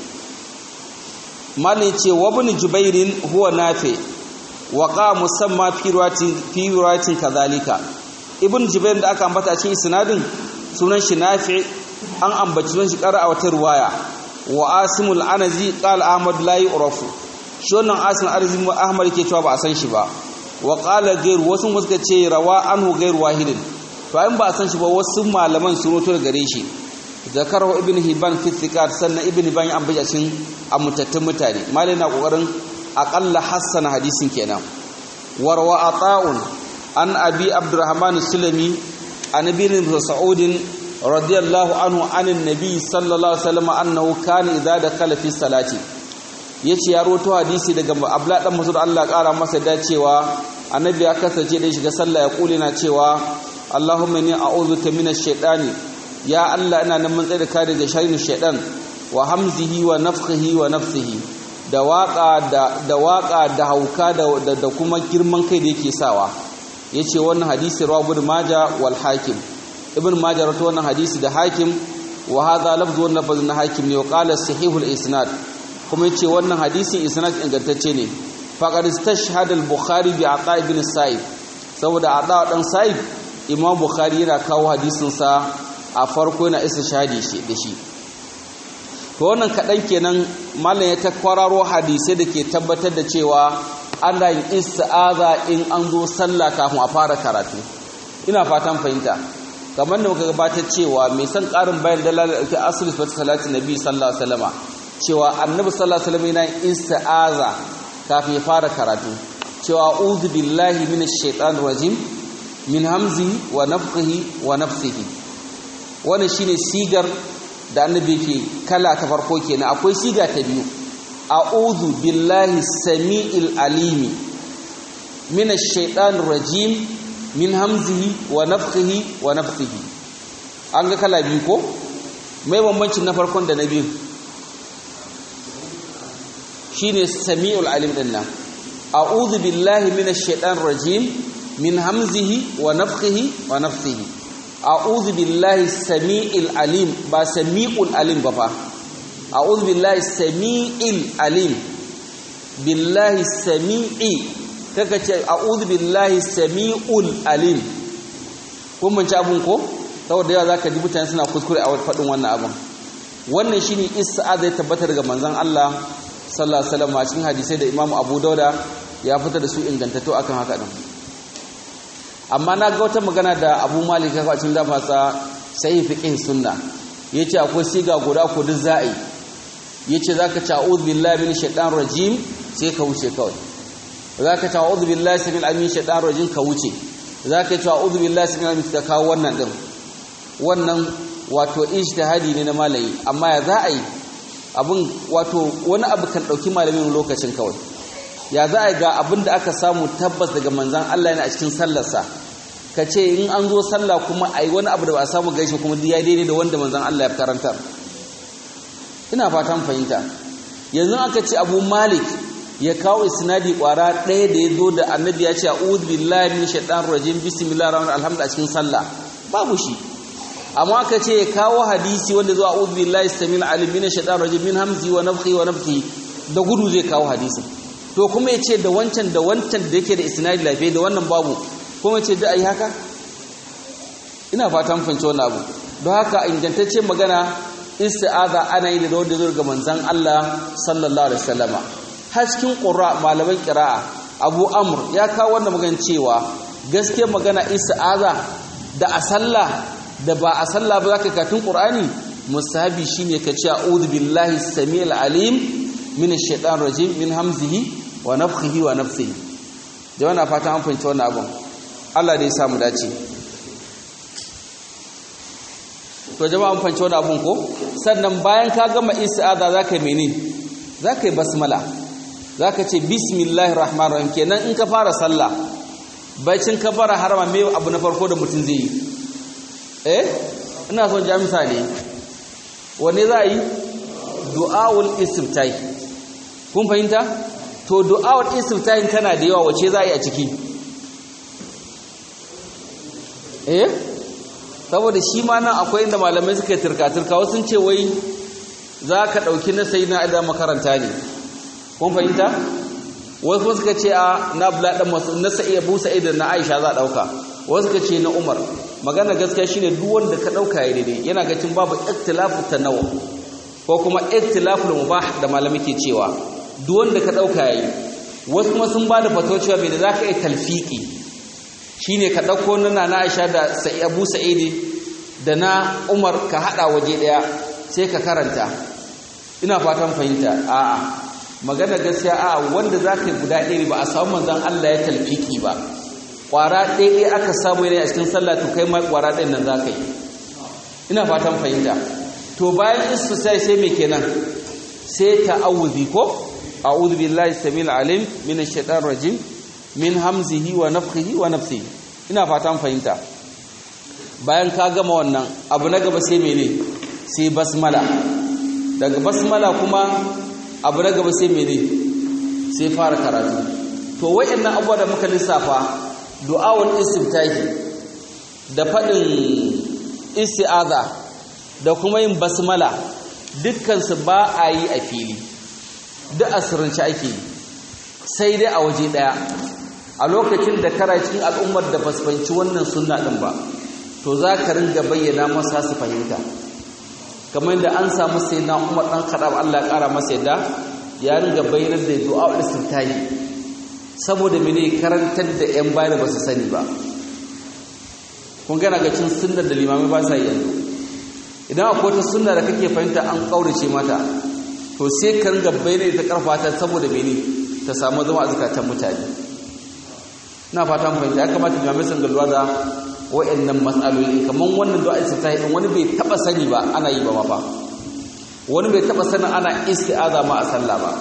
malai ce wa ibn jubairin huwa nafi wa qa musamma fi riwayatin fi riwayatin kadhalika ibn jubair da aka ambata cikin isnadin sunan shi nafi an ambaci sunan shi qara a wata riwaya wa asimul anazi qala ahmad la yu'rafu shi wannan asim arzim ahmad yake cewa ba a san shi ba wa qala ghayr wasu muska ce rawa anhu ghayr wahidin to ayin ba a san shi ba wasu malaman sun roto gare shi zakarahu ibn hibban fi thiqat sannan ibn hibban ya ambaci cikin amutattun mutane malai na kokarin aqalla hassana hadisin kenan warwa ata'un an abi abdurrahman sulami an ibn mas'ud radiyallahu anhu anin nabi sallallahu alaihi wasallam annahu kana idza dakala fi salati yace ya roto hadisi daga abla dan mas'ud Allah kara masa dacewa annabi ya kasance da shiga sallah ya kule na cewa Allahumma inni a'udhuka minash shaitani ya Allah ina nan mun tsare ka daga sharrin shaitan wa hamzihi wa nafthihi wa nafsihi da waka da da waka da hauka da da kuma girman kai da yake sawa yace wannan hadisi rawu ibn majah wal hakim ibn majah rawaito wannan hadisi da hakim wa hadha lafzu wannan lafzun na hakim ne wa qala sahihul isnad kuma yace wannan hadisi isnad ingantacce ne faqad istashhada al-bukhari bi ata ibn sa'id saboda ata dan sa'id imam bukhari yana kawo hadisin sa a farko yana istishhadi shi da shi to wannan kadan kenan mallan ya ta kwararo hadisi da ke tabbatar da cewa ana yin isti'aza in an zo sallah kafin a fara karatu ina fatan fahimta kamar da muka gabatar cewa mai san karin bayan dalal da asli salati nabi sallallahu alaihi wasallama cewa annabi sallallahu alaihi wasallam yana yin isti'aza kafin ya fara karatu cewa a'udhu billahi minash shaitanir rajim min hamzihi wa nafthihi wa nafsihi wannan shine sigar da annabi ke kala ta farko kenan akwai siga ta biyu a'udhu billahi samiil alimi minash shaitanir rajim min hamzihi wa nafthihi wa nafsihi an ga kala biyu ko mai bambancin na farkon da na biyu shine samiul alim din nan a'udhu billahi minash shaitanir rajim min hamzihi wa nafthihi wa nafsihi a'udhu billahi samiil alim ba samiul alim ba fa a'udhu billahi samiil alim billahi sami'i kaka ce a'udhu billahi samiul alim kun mun ci abun ko saboda yawa zaka ji mutane suna kuskure a faɗin wannan abun wannan shine isti'aza ya tabbata daga manzon Allah sallallahu alaihi wasallam a cikin hadisai da Imam Abu Dauda ya fitar da su ingantattu akan haka din amma na ga wata magana da Abu Malik ya cikin da fasa sai fiqh sunna yace akwai siga guda ko duk za'i yace zaka ci a'udhu billahi minash shaitanir rajim sai ka wuce kawai zaka ci a'udhu billahi samil alim shaitanir rajim ka wuce zaka ci a'udhu billahi samil alim ka kawo wannan din wannan wato ijtihadi ne na malami amma ya za a yi abin wato wani abu kan ɗauki malamin lokacin kawai ya za a ga abin da aka samu tabbas daga manzan Allah ne a cikin sallarsa ka ce in an zo sallah kuma a yi wani abu da ba a samu gaishe kuma ya daidai da wanda manzan Allah ya karantar ina fatan fahimta yanzu aka ce Abu Malik ya kawo isnadi kwara ɗaya da ya zo da annabi ya ce a'udhu billahi minash shaitanir rajim bismillahir rahmanir rahim alhamdu a cikin sallah babu shi amma aka ce ya kawo hadisi wanda zuwa a'udhu billahi samil alim minash shaitanir rajim min hamzi wa nafthi wa nafthi da gudu zai kawo hadisin to kuma yace da wancan da wancan da yake da isnadi lafiya da wannan babu kuma yace da ai haka ina fata mun fahimci wannan abu don haka ingantacce magana isti'aza ana yi da wanda zai ga manzon Allah sallallahu alaihi wasallama har cikin qurra malaman qira'a Abu Amr ya kawo wannan magana cewa gaskiya magana isti'aza da a sallah da ba a sallah ba zaka katun qur'ani musahabi shine ka ce a'udhu billahi samil alim minash shaitanir rajim min hamzihi wa nafthihi wa nafsihi da wannan fatan an fahimci wannan abun Allah da ya samu dace to jama'a an fahimci wannan abun ko sannan bayan ka gama isti'aza zaka yi mene zaka yi basmala zaka ce bismillahir rahmanir rahim kenan in ka fara sallah bacin ka fara harama me abu na farko da mutum zai yi eh ina son ja misali wanne za a yi du'aul istiftahi kun fahimta to du'aul istiftahi tana da yawa wace za a yi a ciki eh saboda shi ma nan akwai inda malamai suka yi turka-turka wasu sun ce wai za ka ɗauki na sayi na adam makaranta ne kun fahimta wasu suka ce a na bula ɗan masu na sa'i abu sa'i da na aisha za a ɗauka wasu suka ce na umar magana gaskiya shine duk wanda ka dauka ya daidai yana ga cin babu ikhtilafu tanawu ko kuma ikhtilaful mubah da malami ke cewa duk wanda ka dauka yayi wasu kuma sun bada fatawa cewa bai da zaka yi talfiki shine ka dauko nana na Aisha da Sai Abu Sa'id da na Umar ka hada waje daya sai ka karanta ina fatan fahimta a'a magana gaskiya a wanda zaka yi guda ɗaya ba a samu manzon Allah ya talfiki ba kwara ɗaya aka samu ne a cikin sallah to kai ma kwara ɗayan nan zaka yi ina fatan fahimta to bayan istisai sai me kenan sai ta'awuzi ko a'udhu billahi samil alim minash shaitanir rajim min hamzihi wa nafthihi wa nafsihi ina fatan fahimta bayan ka gama wannan abu na gaba sai mene sai basmala daga basmala kuma abu na gaba sai mene sai fara karatu to wayannan abubuwa da muka lissafa du'awul istiftahi da fadin isti'aza da kuma yin basmala dukkan su ba a yi a fili duk asirance ake yi sai dai a waje daya a lokacin da kara cikin al'ummar da basbanci wannan sunna din ba to za ka ringa bayyana masa su fahimta kamar da an samu sai na Umar dan Khattab Allah ya kara masa yadda ya ringa bayyanar da du'a istiftahi saboda mene karantar da yan bayar ba su sani ba kun gana ga cin sunnar da limamai ba sa yanzu idan akwai wata sunna da kake fahimta an kaurace mata to sai ka ringa bayyana ta karfata saboda mene ta samu zama a zakatan mutane ina fatan fahimta ya kamata limamai sun galwa da wa'annan matsaloli kaman wannan du'a istiftahi din wani bai taba sani ba ana yi ba ma ba wani bai taba sanin ana isti'aza ma a sallah ba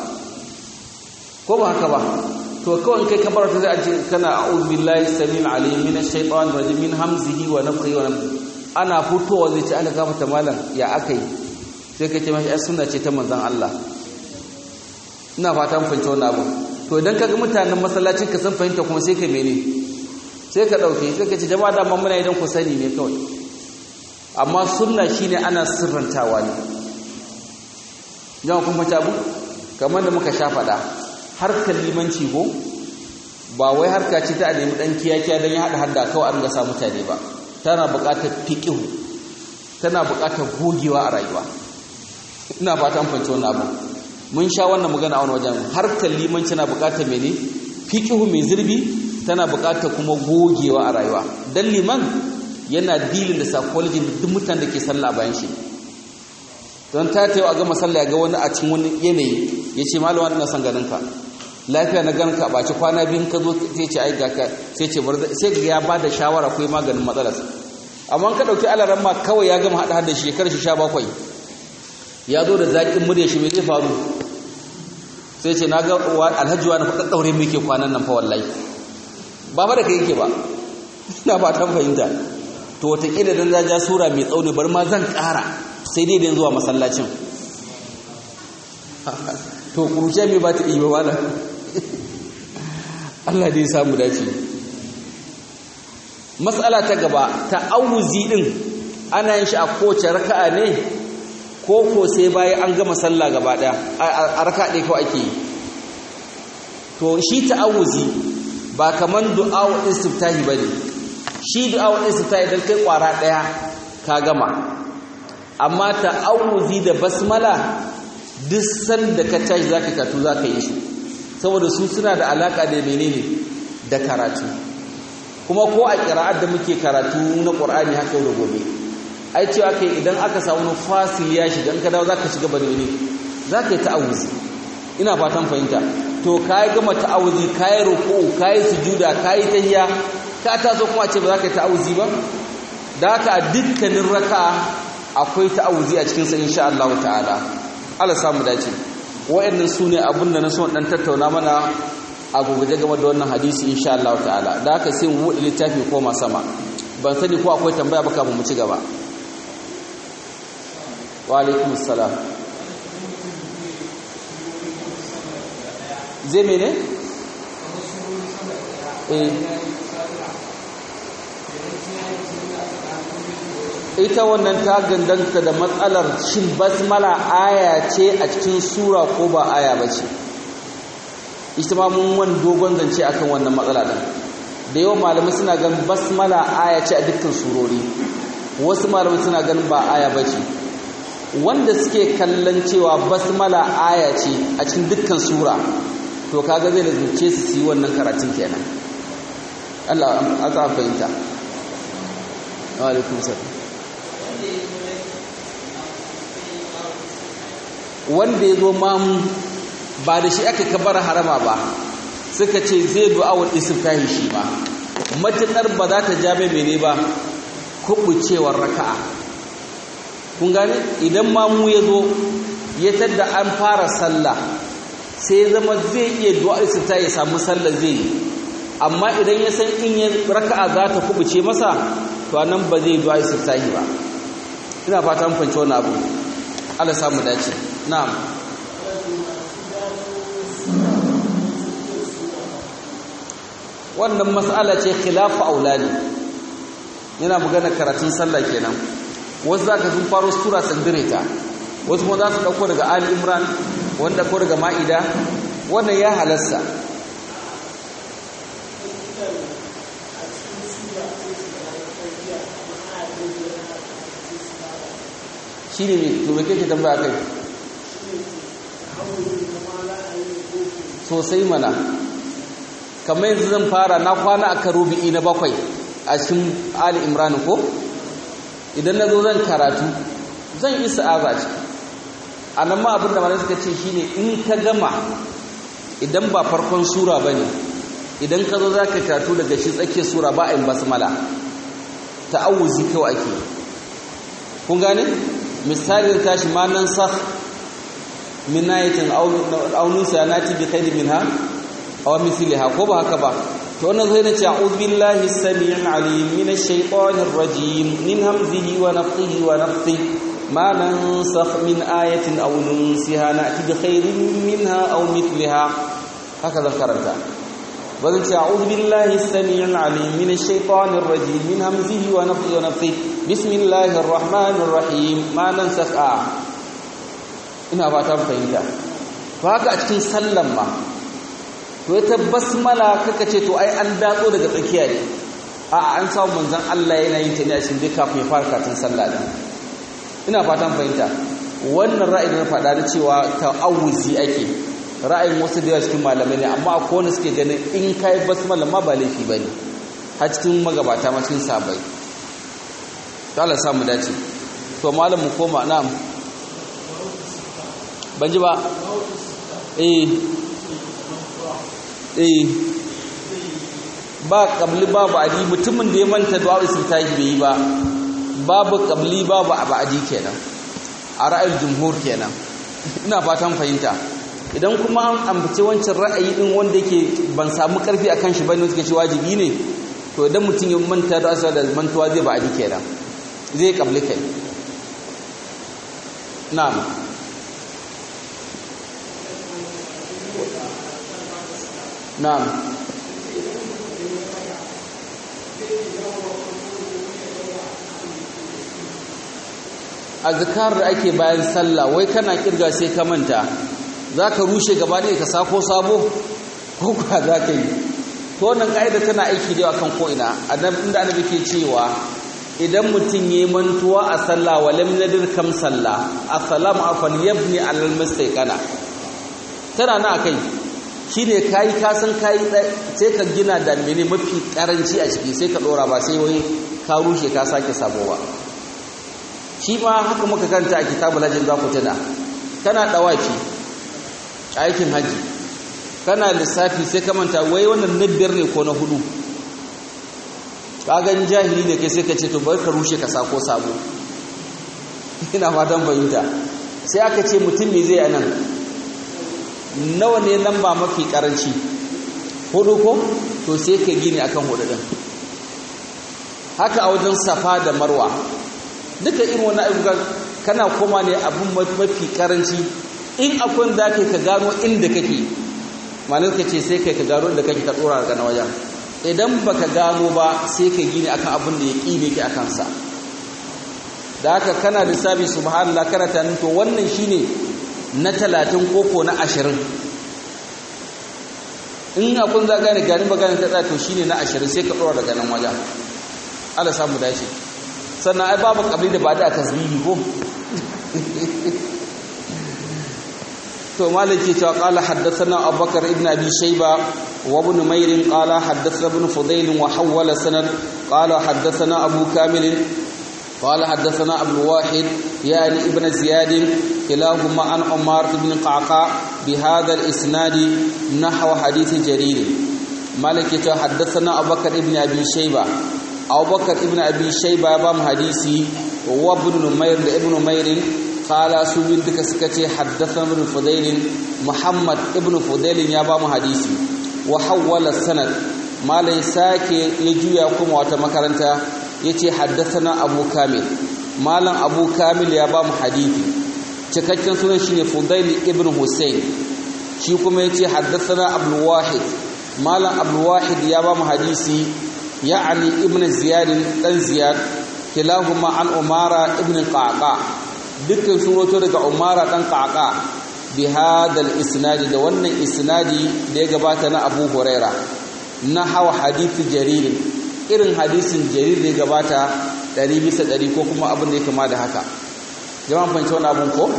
ko ba haka ba to kawai kai kabar ta zai aje kana a'udhu billahi samil alim minash shaitanir rajim min hamzihi wa nafthihi wa nafthihi ana fitowa zai ce Allah gafarta malam ya akai sai ka ce mashi ai sunna ce ta manzon Allah ina fatan fahimta wannan abu to idan kaga mutanen masallacin ka san fahimta kuma sai ka mene sai ka dauke sai ka ce jama'a da muna idan ku sani ne kawai amma sunna shine ana sirrantawa ne jama'a kun fahimta abu kamar da muka sha fada harkar limanci ko ba wai harka ce ta nemi dan kiyakiya dan ya hada hadda kawai an ga sa mutane ba tana buƙatar fiqhu tana buƙatar gogewa a rayuwa ina fata an fahimci wannan abu mun sha wannan magana a wani wajen harkar limanci na buƙatar mene fiqhu mai zurbi tana buƙatar kuma gogewa a rayuwa dan liman yana dilin da psychology duk mutanen da ke sallah bayan shi don ta tayi a ga masalla ga wani a cikin wani yanayi yace malam wannan san ganin ka lafiya na ganin ka ba ci kwana biyun ka zo sai ce ai ga ka sai ce bar sai ga ya bada shawara ko maganin matsalar amma ka dauki alaran ma kawai ya gama hada hada shekarar shi sha bakwai ya zo da zakin murya shi me zai faru sai ce naga alhaji wani fa daure mu yake kwanan nan fa wallahi ba ba da kai yake ba ina ba tan fahimta to wata kila dan zaja sura mai tsauni bar ma zan ƙara sai dai dan zuwa masallacin to kuruce me ba ta yi ba wala Allah dai ya samu dace mas'ala ta gaba ta'awuzi din ana yin shi a kowace raka'a ne ko ko sai bayan an gama sallah gaba daya a raka'a ɗaya kawai ake yi to shi ta'awuzi ba kaman du'a istiftahi bane shi du'a istiftahi dan kai kwara daya ka gama amma ta'awuzi da basmala duk sanda ka tashi zaka katu zaka yi shi saboda su suna da alaka da menene da karatu kuma ko a qira'at da muke karatu na Qur'ani haka yau da gobe ai cewa kai idan aka samu fasil ya shiga in ka dawo zaka shiga badani zaka yi ta'awuzi ina fatan fahimta to kai gama ta'awuzi kai ruku'u kai sujuda kai tahiyya ka taso kuma ce ba zaka yi ta'awuzi ba da haka dukkanin raka'a akwai ta'awuzi a cikin sa insha Allah ta'ala Allah samu dace wa'annan sune abin da na so dan tattauna mana a gurguje game da wannan hadisi insha Allah ta'ala da haka sai mu wuce littafi koma sama ban sani ko akwai tambaya ba kafin mu ci gaba wa alaikum assalam zai mene eh ita wannan ta gandanta da matsalar shin basmala aya ce a cikin sura ko ba aya ba ce ita ma mun wani dogon zance akan wannan matsala din da yawan malamai suna ganin basmala aya ce a dukkan surori wasu malamai suna ganin ba aya ba ce wanda suke kallon cewa basmala aya ce a cikin dukkan sura to kaga zai lazumce su yi wannan karatun kenan Allah azza fahimta wa alaikum salam wanda ya zo mamu ba da shi aka kabara harama ba suka ce zai du'a'ul istiftahi shi ma matukar ba za ta jabe mene ba kubucewar raka'a kun gane idan mamu ya zo ya tadda an fara sallah sai zama zai iya du'a'ul istiftahi ya samu sallah zai yi amma idan ya san in ya raka'a za ta kubuce masa to anan ba zai du'a'ul istiftahi ba ina fata mun fahimci wannan abu Allah samu dace na'am wannan mas'ala ce khilafu aulani yana magana karatun sallah kenan wasu zaka sun faro sura sandire ta wasu kuma za su dauko daga Ali Imran wanda ko daga Maida wannan ya halassa shine me to me kake tambaya kai sosai mana kamar yanzu zan fara na kwana a karubi'i na bakwai a cikin Ali Imran ko idan na zo zan karatu zan yi sa'aza ce a nan ma abinda malai suka ce shine in ka gama idan ba farkon sura ba ne idan ka zo za ka karatu daga shi tsakiyar sura ba a yin basmala ta'awuzi kawai ake kun gane misalin tashi ma nan sa min ayatin aunun sanati bi khairin minha aw mithliha ko ba haka ba to wannan zai nace a'udhu billahi as-sami'il 'alim minash shaitanir rajim min hamzihi wa nafthihi wa nafthihi ma nansakh min ayatin aw nunsiha na'ti bi khairin minha aw mithliha haka zan karanta bazan ce a'udhu billahi as-sami'il 'alim minash shaitanir rajim min hamzihi wa nafthihi wa nafthihi bismillahir rahmanir rahim ma nansakh ina fata fahimta to haka a cikin sallan ma to ya basmala kaka ce to ai an datso daga tsakiya ne a an samu manzon Allah yana yin ta ne a cikin duka kafin fara karatun sallah din ina fatan fahimta wannan ra'ayin na faɗa da cewa ta'awuzi ake ra'ayin wasu da cikin malamai ne amma akwai wanda suke ganin in kai basmala ma ba laifi bane har cikin magabata ma cikin sahabbai to Allah ya samu dace to malam mu koma na'am ban ji ba eh eh ba qabli babu adi mutumin da ya manta du'a istiftahi bai yi ba babu qabli babu abadi kenan a ra'ayin jumhur kenan ina fatan fahimta idan kuma an ambace wancan ra'ayi din wanda yake ban samu karfi akan shi bane suke ce wajibi ne to idan mutum ya manta da asa da mantuwa zai ba adi kenan zai qabli kai na'am na'am azkar da ake bayan sallah wai kana kirga sai ka manta zaka rushe gaba da ka sako sabo ko kuwa zaka yi to wannan kaida tana aiki da kan ko ina annabi inda annabi ke cewa idan mutun yayi mantuwa a sallah walam nadir kam sallah assalamu afal yabni alal mustaqana tana na akai shine kai ka san kai sai ka gina da mene mafi karanci a ciki sai ka dora ba sai wai ka rushe ka sake sabo ba shi ma haka muka kanta a kitabul hajj za ku tana kana dawaki aikin haji kana lissafi sai ka manta wai wannan na biyar ne ko na hudu kagan jahili ne kai sai ka ce to bar ka rushe ka sako sabo ina fatan bayyana sai aka ce mutum me zai anan nawa ne lamba mafi karanci hudu ko to sai ka gini akan hudu din haka a wajen safa da marwa duka irin wannan ayyuka kana koma ne abun mafi karanci in akwai da kai ka gano inda kake malai ka ce sai kai ka gano inda kake ka dora daga wajen idan baka gano ba sai ka gini akan abin da ya kime ki akan sa da haka kana lissafi subhanallah kana tanin to wannan shine na talatin koko na ashirin in akwai za gane gani magana ta tsaya to shine na ashirin sai ka dora daga nan wajen Allah samu dace sannan ai babu kabli da ba da tasbihi ko to malaki cewa qala haddathana abubakar ibn abi shayba wa ibn mayr qala haddathana ibn fudayl wa hawala sanad qala haddathana abu kamil قال حدثنا ابو الواحد يعني ابن زياد كلاهما عن عمار بن قعقاع بهذا الإسناد نحو حديث جرير مالك حدثنا أبو بكر ابن أبي شيبة أبو بكر ابن أبي شيبة بام حديثي وابن نمير ابن نمير قال سبين دك سكتي حدثنا ابن فضيل محمد ابن فضيل يا بام حديثي وحول السند مالك ساكي يجويا كما wata makaranta yace haddathana Abu Kamil malam Abu Kamil ya ba mu hadisi cikakken sunan shine Fudail ibn Husayn shi kuma yace haddathana Abdul Wahid malam Abdul Wahid ya ba mu hadisi ya'ani ibn Ziyad dan Ziyad kilahuma an Umara ibn Qaqa dukkan sun roto daga Umara dan Qaqa bi hadal isnadi da wannan isnadi da ya gabata na Abu Huraira na hawa hadithu Jarir irin hadisin Jarir da ya gabata ɗari bisa ɗari ko kuma abin da ya kama da haka jama'an fanci wani abin ko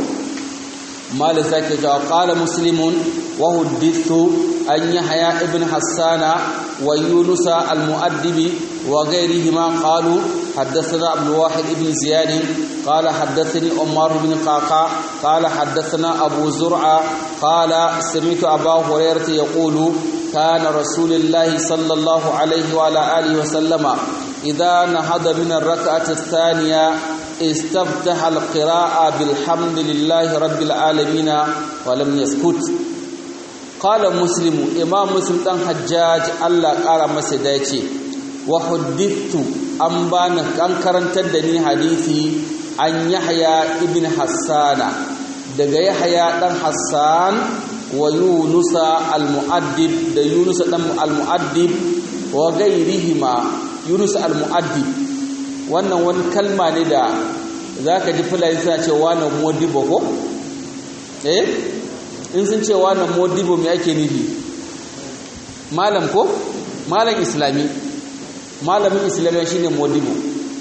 malin sake jawa ƙala muslimun wa huddithu an yi haya ibn hassana wa yunusa al-mu'addibi wa gairihi ma ƙalu haddasana abdulwahid ibn ziyadin ƙala haddasani umar bin kaka ƙala haddasana abu zur'a ƙala samitu abu hurairata ya ƙulu kana rasulullahi sallallahu alaihi wa alihi wa sallama إذا نهض من الركعة الثانية استفتح القراءة بالحمد لله رب العالمين ولم يسكت قال مسلم إمام مسلم تن حجاج الله قال مسدايتي وحدثت أن بان كان كرنتدني حديثي عن يحيى ابن حسان daga Yahya dan Hassan wa Yunus al-Mu'addib da Yunus dan al-Mu'addib wa gairihima Yunus al-Mu'addib wannan wani kalma ne da zaka ji fulani suna cewa na modibo ko eh in sun ce wannan modibo me ake nufi malam ko malam islami malamin islami shine modibo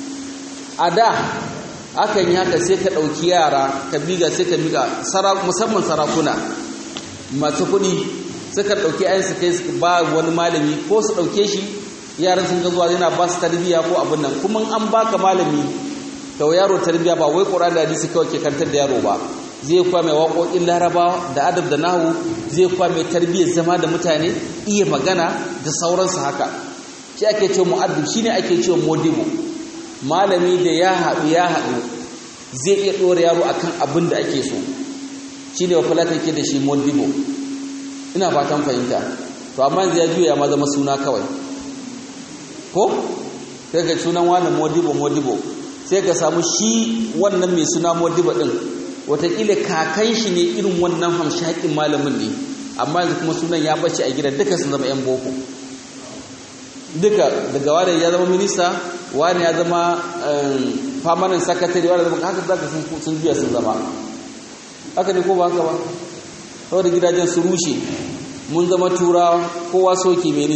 ada akan yi haka sai ka dauki yara ka biga sai ka biga musamman sarakuna masu kuɗi suka dauki ayansu kai su ba wani malami ko su dauke shi yaran sun ga zuwa yana ba su tarbiya ko abin nan kuma an baka malami to yaro tarbiya ba wai Qur'ani da hadisi kawai ke kantar da yaro ba zai kuwa mai waƙoƙin Larabawa da adab da nahwu zai kuwa mai tarbiyyar zama da mutane iya magana da sauransu haka shi ake cewa mu'addib shine ake cewa modibo malami da ya haɗu ya haɗu zai iya ɗora yaro akan abin da ake so shine wa falata yake da shi modibo ina fatan fahimta to amma yanzu ya juya ma zama suna kawai ko sai ga sunan wani modibo modibo sai ka samu shi wannan mai suna modibo din watakila kakan shi ne irin wannan hamshakin malamin ne amma yanzu kuma sunan ya bace a gidan duka sun zama yan boko duka daga wani ya zama minista wani ya zama permanent secretary wani zama haka zaka sun biya sun zama haka ne ko ba haka ba saboda gidajen su rushe mun zama turawa kowa soke mene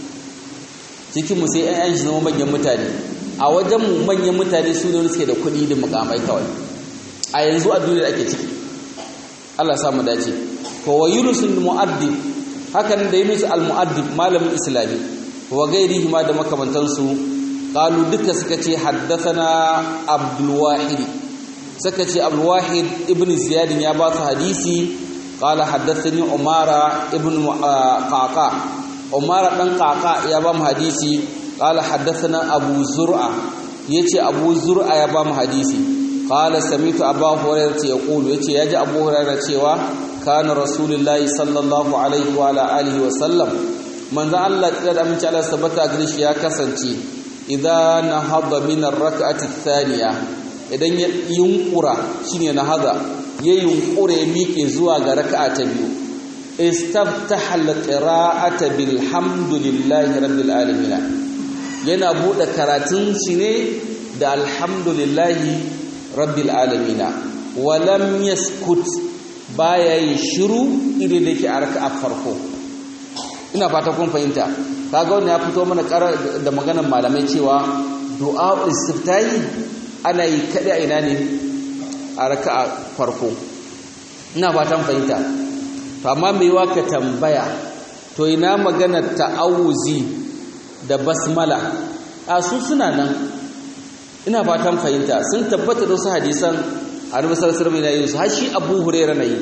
cikinmu sai ‘ya'yan shi zama manyan mutane a wajenmu manyan mutane su ne suke da kuɗi da mukamai kawai a yanzu a duniya ake ciki Allah sa mu dace ko wa yunus al-mu'addib hakan da yunus al-mu'addib malamin islami wa gairihi ma da makamantansu qalu duka suka ce haddathana abdul wahid suka ce abdul wahid ibn ziyad ya ba su hadisi qala haddathani umara ibn qaqa umara dan qaqa ya ba mu hadisi qala haddathana abu zur'a yace abu zur'a ya ba mu hadisi qala samitu abu hurairah yaqulu yace yaji abu hurairah cewa kana rasulullahi sallallahu alaihi wa ala alihi wa sallam manzo Allah ya da amince Allah sabata gare shi ya kasance idan nahada min ar-rak'ati ath-thaniya idan ya yunkura shine nahada ya yunkure miƙe zuwa ga raka'a ta biyu istaftaha al-qira'ata bilhamdulillahi rabbil alamin yana bude karatun shi ne da alhamdulillahi rabbil alamin wa lam yaskut baya yi shiru idan yake a raka'a farko ina fata kun fahimta kaga wannan ya fito mana karar da maganar malamai cewa du'a istiftahi ana yi kada ina ne a raka'a farko ina fatan fahimta to amma mai waka tambaya to ina maganar ta'awuzi da basmala a su suna nan ina fatan fahimta sun tabbata da su hadisan annabi sallallahu alaihi wasallam yana yin su har shi Abu Hurairah nayi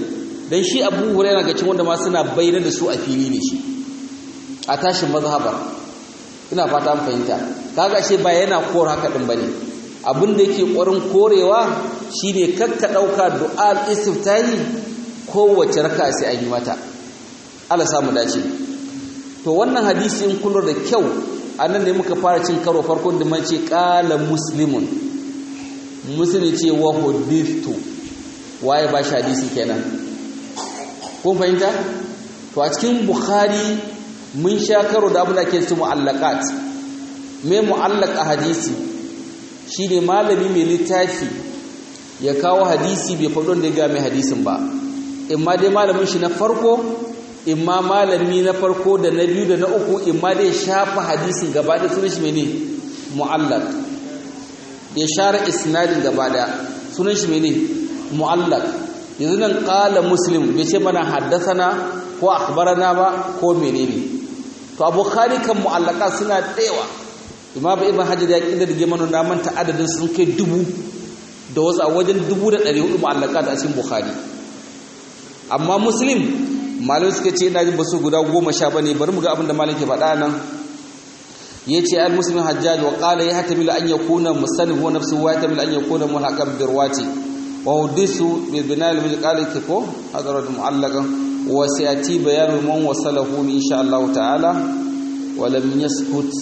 dan shi Abu Hurairah ga cikin wanda ma suna bayyana da su a fili ne shi a tashin mazhabar ina fata mun fahimta kaga shi ba yana kora haka din bane abin da yake ƙorin korewa shine kakka dauka du'al istiftahi kowace raka sai an yi mata Allah samu dace to wannan hadisi in kullu da kyau anan ne muka fara cin karo farkon da mace qala muslimun musulmi ce wa hudithu waye ba shi hadisi kenan kun fahimta to a cikin bukhari mun sha karo da abin da ke cikin mu'allaqat me mu'allaq a hadisi shine malami mai littafi ya kawo hadisi bai faɗo da ga mai hadisin ba imma dai malamin shi na farko imma malami na farko da na biyu da na uku imma dai shafa hadisin gaba da sunan shi mene mu'allaq ya share isnadin gaba da sunan shi mene mu'allaq yanzu nan qala muslim bai ce mana haddathana ko akhbarana ba ko menene to abukhari kan mu'allaka suna tsewa imam ibn hajar ya kida da gemano na manta adadin sun kai dubu da wasu a wajen dubu da ɗari hudu mu'allaka a cikin bukhari amma muslim malamai suka ce ina jin basu guda goma sha bane bari mu ga abin da malam ke faɗa nan yace al muslim hajjaj wa qala ya hatamil an yakuna musannif wa nafsuhu wa hatamil an yakuna mulhaqan birwati wa hudisu bi binal bil qaliki ko hadarat mu'allaqan wa sayati bayan man wasalahu insha Allah ta'ala wa lam yaskut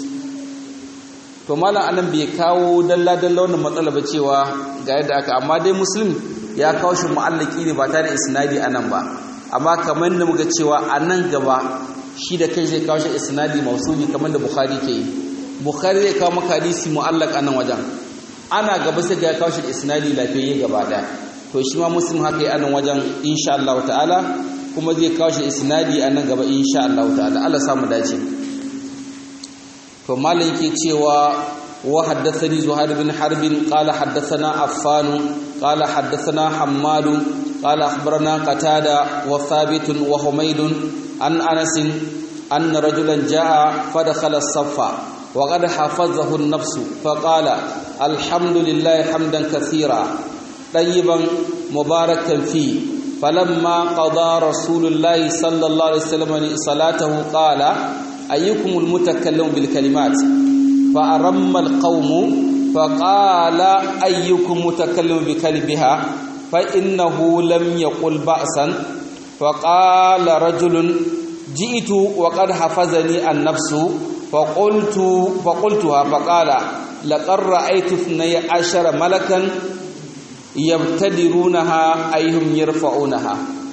to malam anan bai kawo dalla dalla wannan matsala ba cewa ga yadda aka amma dai muslim ya kawo shi mu'allaki ne ba tare da isnadi anan ba amma kamar da muka cewa anan gaba shi da kai zai kawo shi isnadi mausuli kamar da bukhari ke yi bukhari zai kawo maka hadisi mu'allaq anan wajen ana gaba sai ga kawo shi isnadi lafiyayye gaba daya to shi ma muslim haka yi anan wajen insha Allah ta'ala kuma zai kawo shi isnadi anan gaba insha Allah ta'ala Allah samu dace to malai yake cewa wa haddathani zuhair bin harb qala haddathana affan qala haddathana hammad qala akhbarana qatada wa thabit wa humayd an anas anna rajulan jaa fadakhala as-saffa wa qad hafazahu an-nafs faqala alhamdulillahi hamdan kathira tayyiban mubarakan fi falamma qada rasulullahi sallallahu alaihi wasallam salatahu qala أيكم المتكلم بالكلمات فأرم القوم فقال أيكم متكلم بكلمها فإنه لم يقل بأسا فقال رجل جئت وقد حفظني النفس فقلت فقلتها فقال لقد رأيت اثني عشر ملكا يبتدرونها أيهم يرفعونها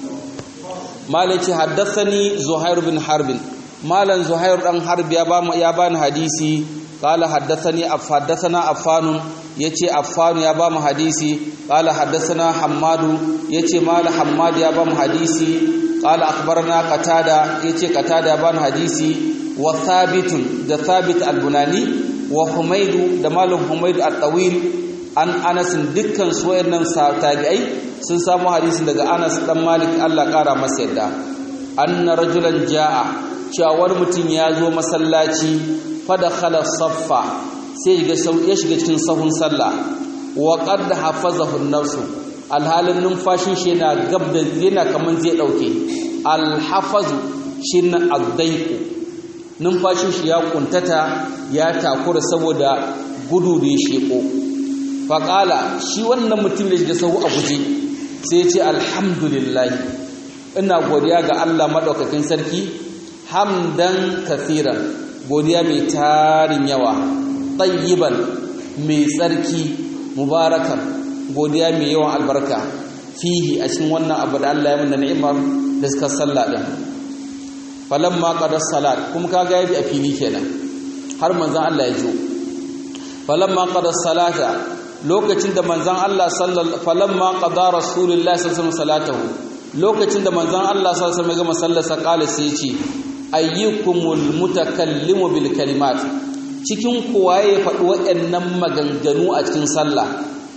مالك حدثني زهير بن حرب مالن زهير دان حرب ya ba ya bani hadisi qala haddathani afhadathana affan yace affan ya ba mu hadisi qala haddathana hammadu yace mal hammad ya ba mu hadisi qala akhbarana qatada yace qatada ya ba mu hadisi wa thabitun da thabit al-bunani wa humayd da mal humayd at-tawil an anas dukkan su wayannan tabi'ai sun samu hadisin daga Anas dan Malik Allah kara masa yadda anna rajulan jaa cewar mutum ya zo masallaci fadakhala saffa sai ya shiga cikin sahun sallah wa qad hafazahu an-nafs alhalin numfashin shi yana gab da yana kaman zai dauke al-hafazu shin ad-dayq numfashin shi ya kuntata ya takura saboda gudu da ya sheko faqala shi wannan mutum da shiga sahu a guje sai ya ce alhamdulillah ina godiya ga Allah madaukakin sarki hamdan kathiran godiya mai tarin yawa tayyiban mai tsarki mubarakan godiya mai yawan albarka fihi a cikin wannan abu da Allah ya mun da ni'imar da suka salla din falamma qada salat kuma kaga yaji a fili kenan har manzon Allah ya jo falamma qada salata lokacin da manzon Allah sallallahu falamma qada rasulullahi sallallahu alaihi wasallam salatahu lokacin da manzon Allah sallallahu alaihi wasallam ya gama sallarsa kala sai ya ce ayyukumul mutakallimu bil kalimat cikin kuwaye faɗi waɗannan maganganu a cikin sallah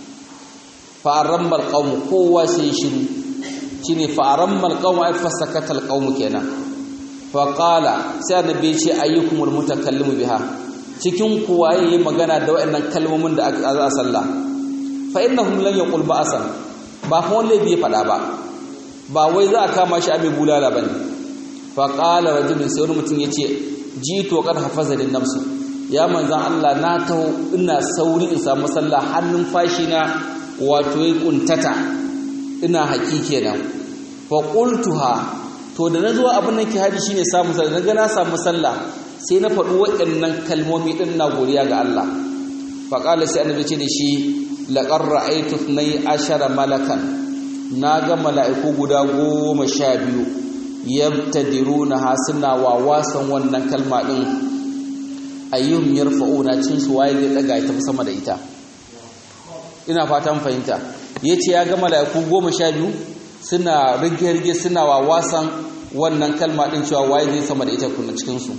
fa'arammal qaum kowa sai shiru shine fa'arammal qaum ay fasakatal qaum kenan fa qala sai annabi ce ayyukumul mutakallimu biha cikin kuwaye magana da waɗannan kalmomin da aka a sallah fa innahum lan yaqul ba'san ba fa wanda bai faɗa ba ba wai za a kama shi abin bulala bane fa qala rajulun sai wani mutum yace jitu qad hafazani nafsu ya manzan Allah na taho ina sauri in samu sallah hannun fashi na wato ya kuntata ina haƙi kenan fa qultuha to da nazo abin nan ke hadi shine samu sallah daga na samu sallah sai na faɗi waɗannan kalmomi din na godiya ga Allah fa qala sai annabi ce da shi laqad ra'aytu ithnay ashara malakan naga mala'iku guda goma sha biyu yabtadiruna hasina wa wasan wannan kalma din ayyuhum yarfa'una cin su waye zai daga ta sama da ita ina fatan fahimta yace ya ga malaiku goma sha biyu suna rige-rige suna wawasan wannan kalma din cewa waye zai sama da ita kunna cikin su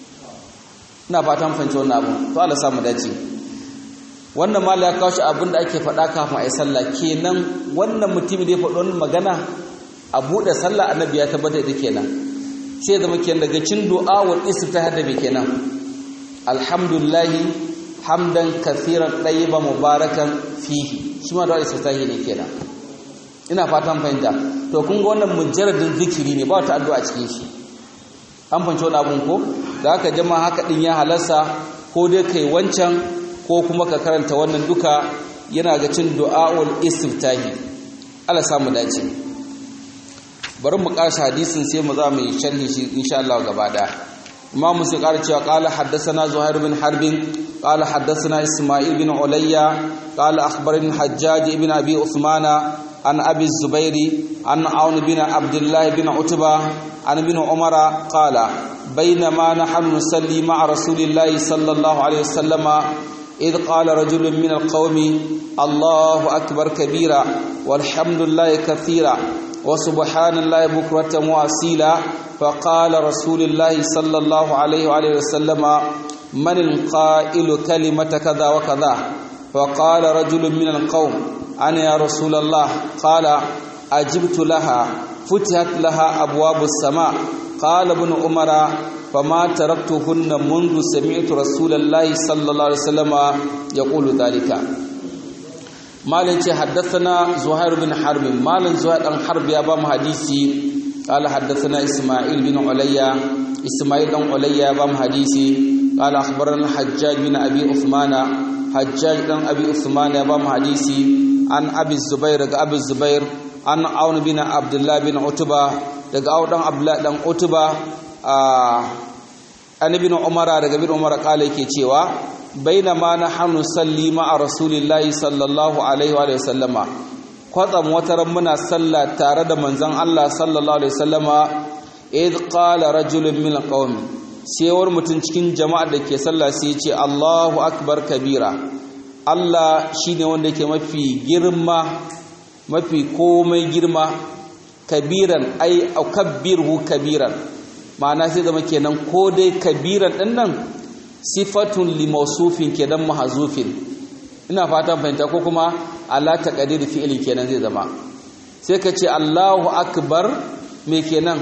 ina fatan fahimta wannan abu to Allah samu dace wannan malaka kawo shi abinda ake faɗa kafin ayi sallah kenan wannan mutum da ya faɗo wannan magana a buɗe sallah annabi ya tabbata da kenan sai zama kenan daga cin du'a wal istiftah da kenan alhamdulillahi hamdan kathiran tayyiban mubarakan fihi shi ma da istiftahi ne kenan ina fatan fahimta to kun ga wannan mujarradin zikiri ne ba ta addu'a cikin shi an fahimci wannan abun ko da haka jama'a haka din ya halarsa ko dai kai wancan ko kuma ka karanta wannan duka yana ga cin du'aul istiftahi Allah samu dace bari mu ƙarshe hadisin sai mu za mu yi sharhi shi insha Allah gaba daya imam muslim qala cewa qala haddathana zuhair bin harb qala haddathana isma'il bin ulayya qala akhbarani hajjaj ibn abi usmana an abi zubairi an aun bin abdullah bin utba an ibn umara qala bainama nahnu nusalli ma'a rasulillahi sallallahu alayhi wasallam id qala rajulun min alqawmi allahu akbar kabira walhamdulillahi kathira وسبحان الله بكرة وأصيلا فقال رسول الله صلى الله عليه وآله وسلم من القائل كلمة كذا وكذا فقال رجل من القوم أنا يا رسول الله قال أجبت لها فتحت لها أبواب السماء قال ابن عمر فما تركتهن منذ سمعت رسول الله صلى الله عليه وسلم يقول ذلك مالن ce haddathana zuhair bin harb malin zuhair dan harb ya ba mu hadisi qala haddathana isma'il bin ulayya isma'il dan ulayya ya ba mu hadisi qala akhbarana hajjaj bin abi uthmana hajjaj dan abi uthmana ya ba mu hadisi an abi zubair daga abi zubair an aun bin abdullah bin utba daga aun dan abdullah dan utba an ibn umara daga ibn umara kala yake cewa bainama nahnu salli ma'a rasulillahi sallallahu alaihi wa sallama kwatsam wataran muna sallah tare da manzon Allah sallallahu alaihi wasallama id qala rajulun min alqawm sai wani mutum cikin jama'a da ke sallah sai ya ce Allahu akbar kabira Allah shine wanda yake mafi girma mafi komai girma kabiran ai akabbirhu kabiran ma'ana sai zama kenan ko dai kabiran din nan sifatun li mawsufin kenan mahzufin ina fatan fahimta ko kuma ala taqdir fi'li kenan zai zama sai ka ce Allahu akbar me kenan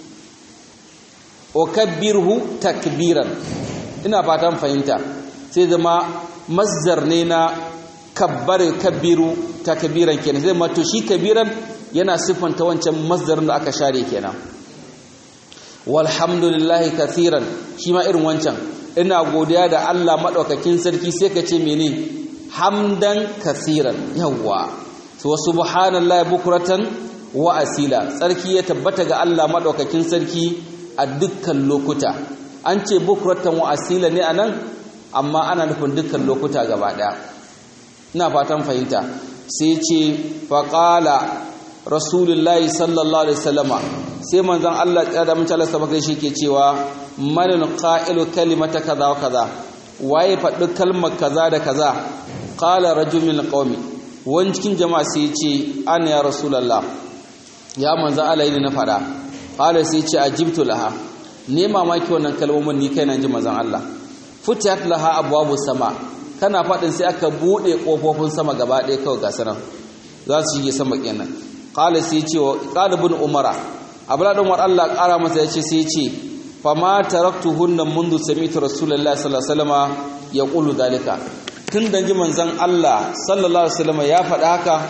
ukabbirhu takbiran ina fatan fahimta sai zama masdar ne na kabbar kabbiru takbiran kenan sai ma to shi kabiran yana sifanta wancan masdarin da aka share kenan walhamdulillahi kathiran shi ma irin wancan ina godiya da Allah madaukakin sarki sai ka ce mene hamdan kathiran yawa wa subhanallahi bukratan wa asila sarki ya tabbata ga Allah madaukakin sarki a dukkan lokuta an ce bukratan wa asila ne anan amma ana nufin dukkan lokuta gaba daya ina fatan fahimta sai ce faqala rasulullahi sallallahu alaihi wasallama sai manzon Allah ya da mun Allah sabaka shi ke cewa manil qa'ilu kalimata kaza wa kaza waye faɗi kalmar kaza da kaza qala rajulun min qaumi wani cikin jama'a sai ce ana ya rasulullah ya manzon Allah ne na fada qala sai ce ajibtu laha ne mamaki wannan kalmomin ni kai nan ji manzon Allah futihat laha abwabu sama kana faɗin sai aka bude kofofin sama gaba ɗaya kawai ga sanan za su shige sama kenan qala sai ce qala ibn umara abladan war Allah ƙara masa yace sai ce fama taraktuhunna mundu sami'tu rasulullahi sallallahu alaihi wasallam yaqulu dalika tun da ji manzon Allah sallallahu alaihi wasallam ya faɗa haka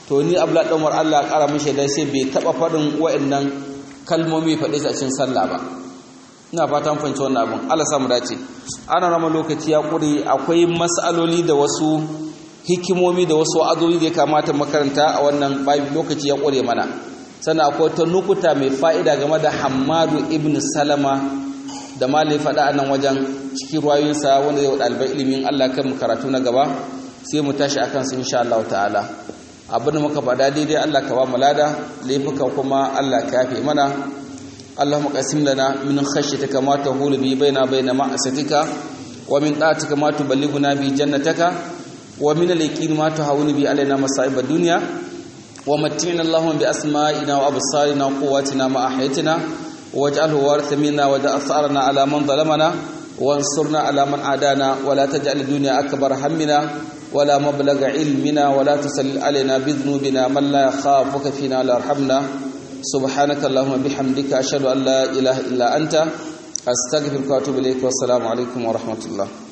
to ni abla dan Umar Allah ya kara mishi dai sai bai taba fadin wa'annan kalmomi faɗe su a cikin sallah ba ina fatan fahimci wannan abin Allah samu dace ana rama lokaci ya kure akwai mas'aloli da wasu hikimomi da wasu wa'azozi da ya kamata makaranta a wannan babi lokaci ya kure mana sannan akwai ta nukuta mai fa'ida game da Hammadu ibn Salama da malai faɗa a nan wajen cikin ruwayoyinsa wanda zai ɗalibai ilimin Allah kan mu karatu na gaba sai mu tashi akan su insha Allah ta'ala abin da muka faɗa daidai Allah ka ba mu lada laifuka kuma Allah ka yafe mana Allahumma qasim lana min khashyatika ma tahulu bi baina baina ma'asatika wa min ta'atika ma tuballighuna bi jannataka wa min al-yaqin ma tahawunu bi alaina masa'ib ad-dunya ومتعنا اللهم بأسمائنا وأبصارنا وقواتنا ما أحيتنا واجعله وارث منا واجعل ثأرنا على من ظلمنا وانصرنا على من عادانا ولا تجعل الدنيا أكبر همنا ولا مبلغ علمنا ولا تسلل علينا بذنوبنا من لا يخافك فينا ولا يرحمنا سبحانك اللهم بحمدك أشهد أن لا إله إلا أنت أستغفرك وأتوب إليك والسلام عليكم ورحمة الله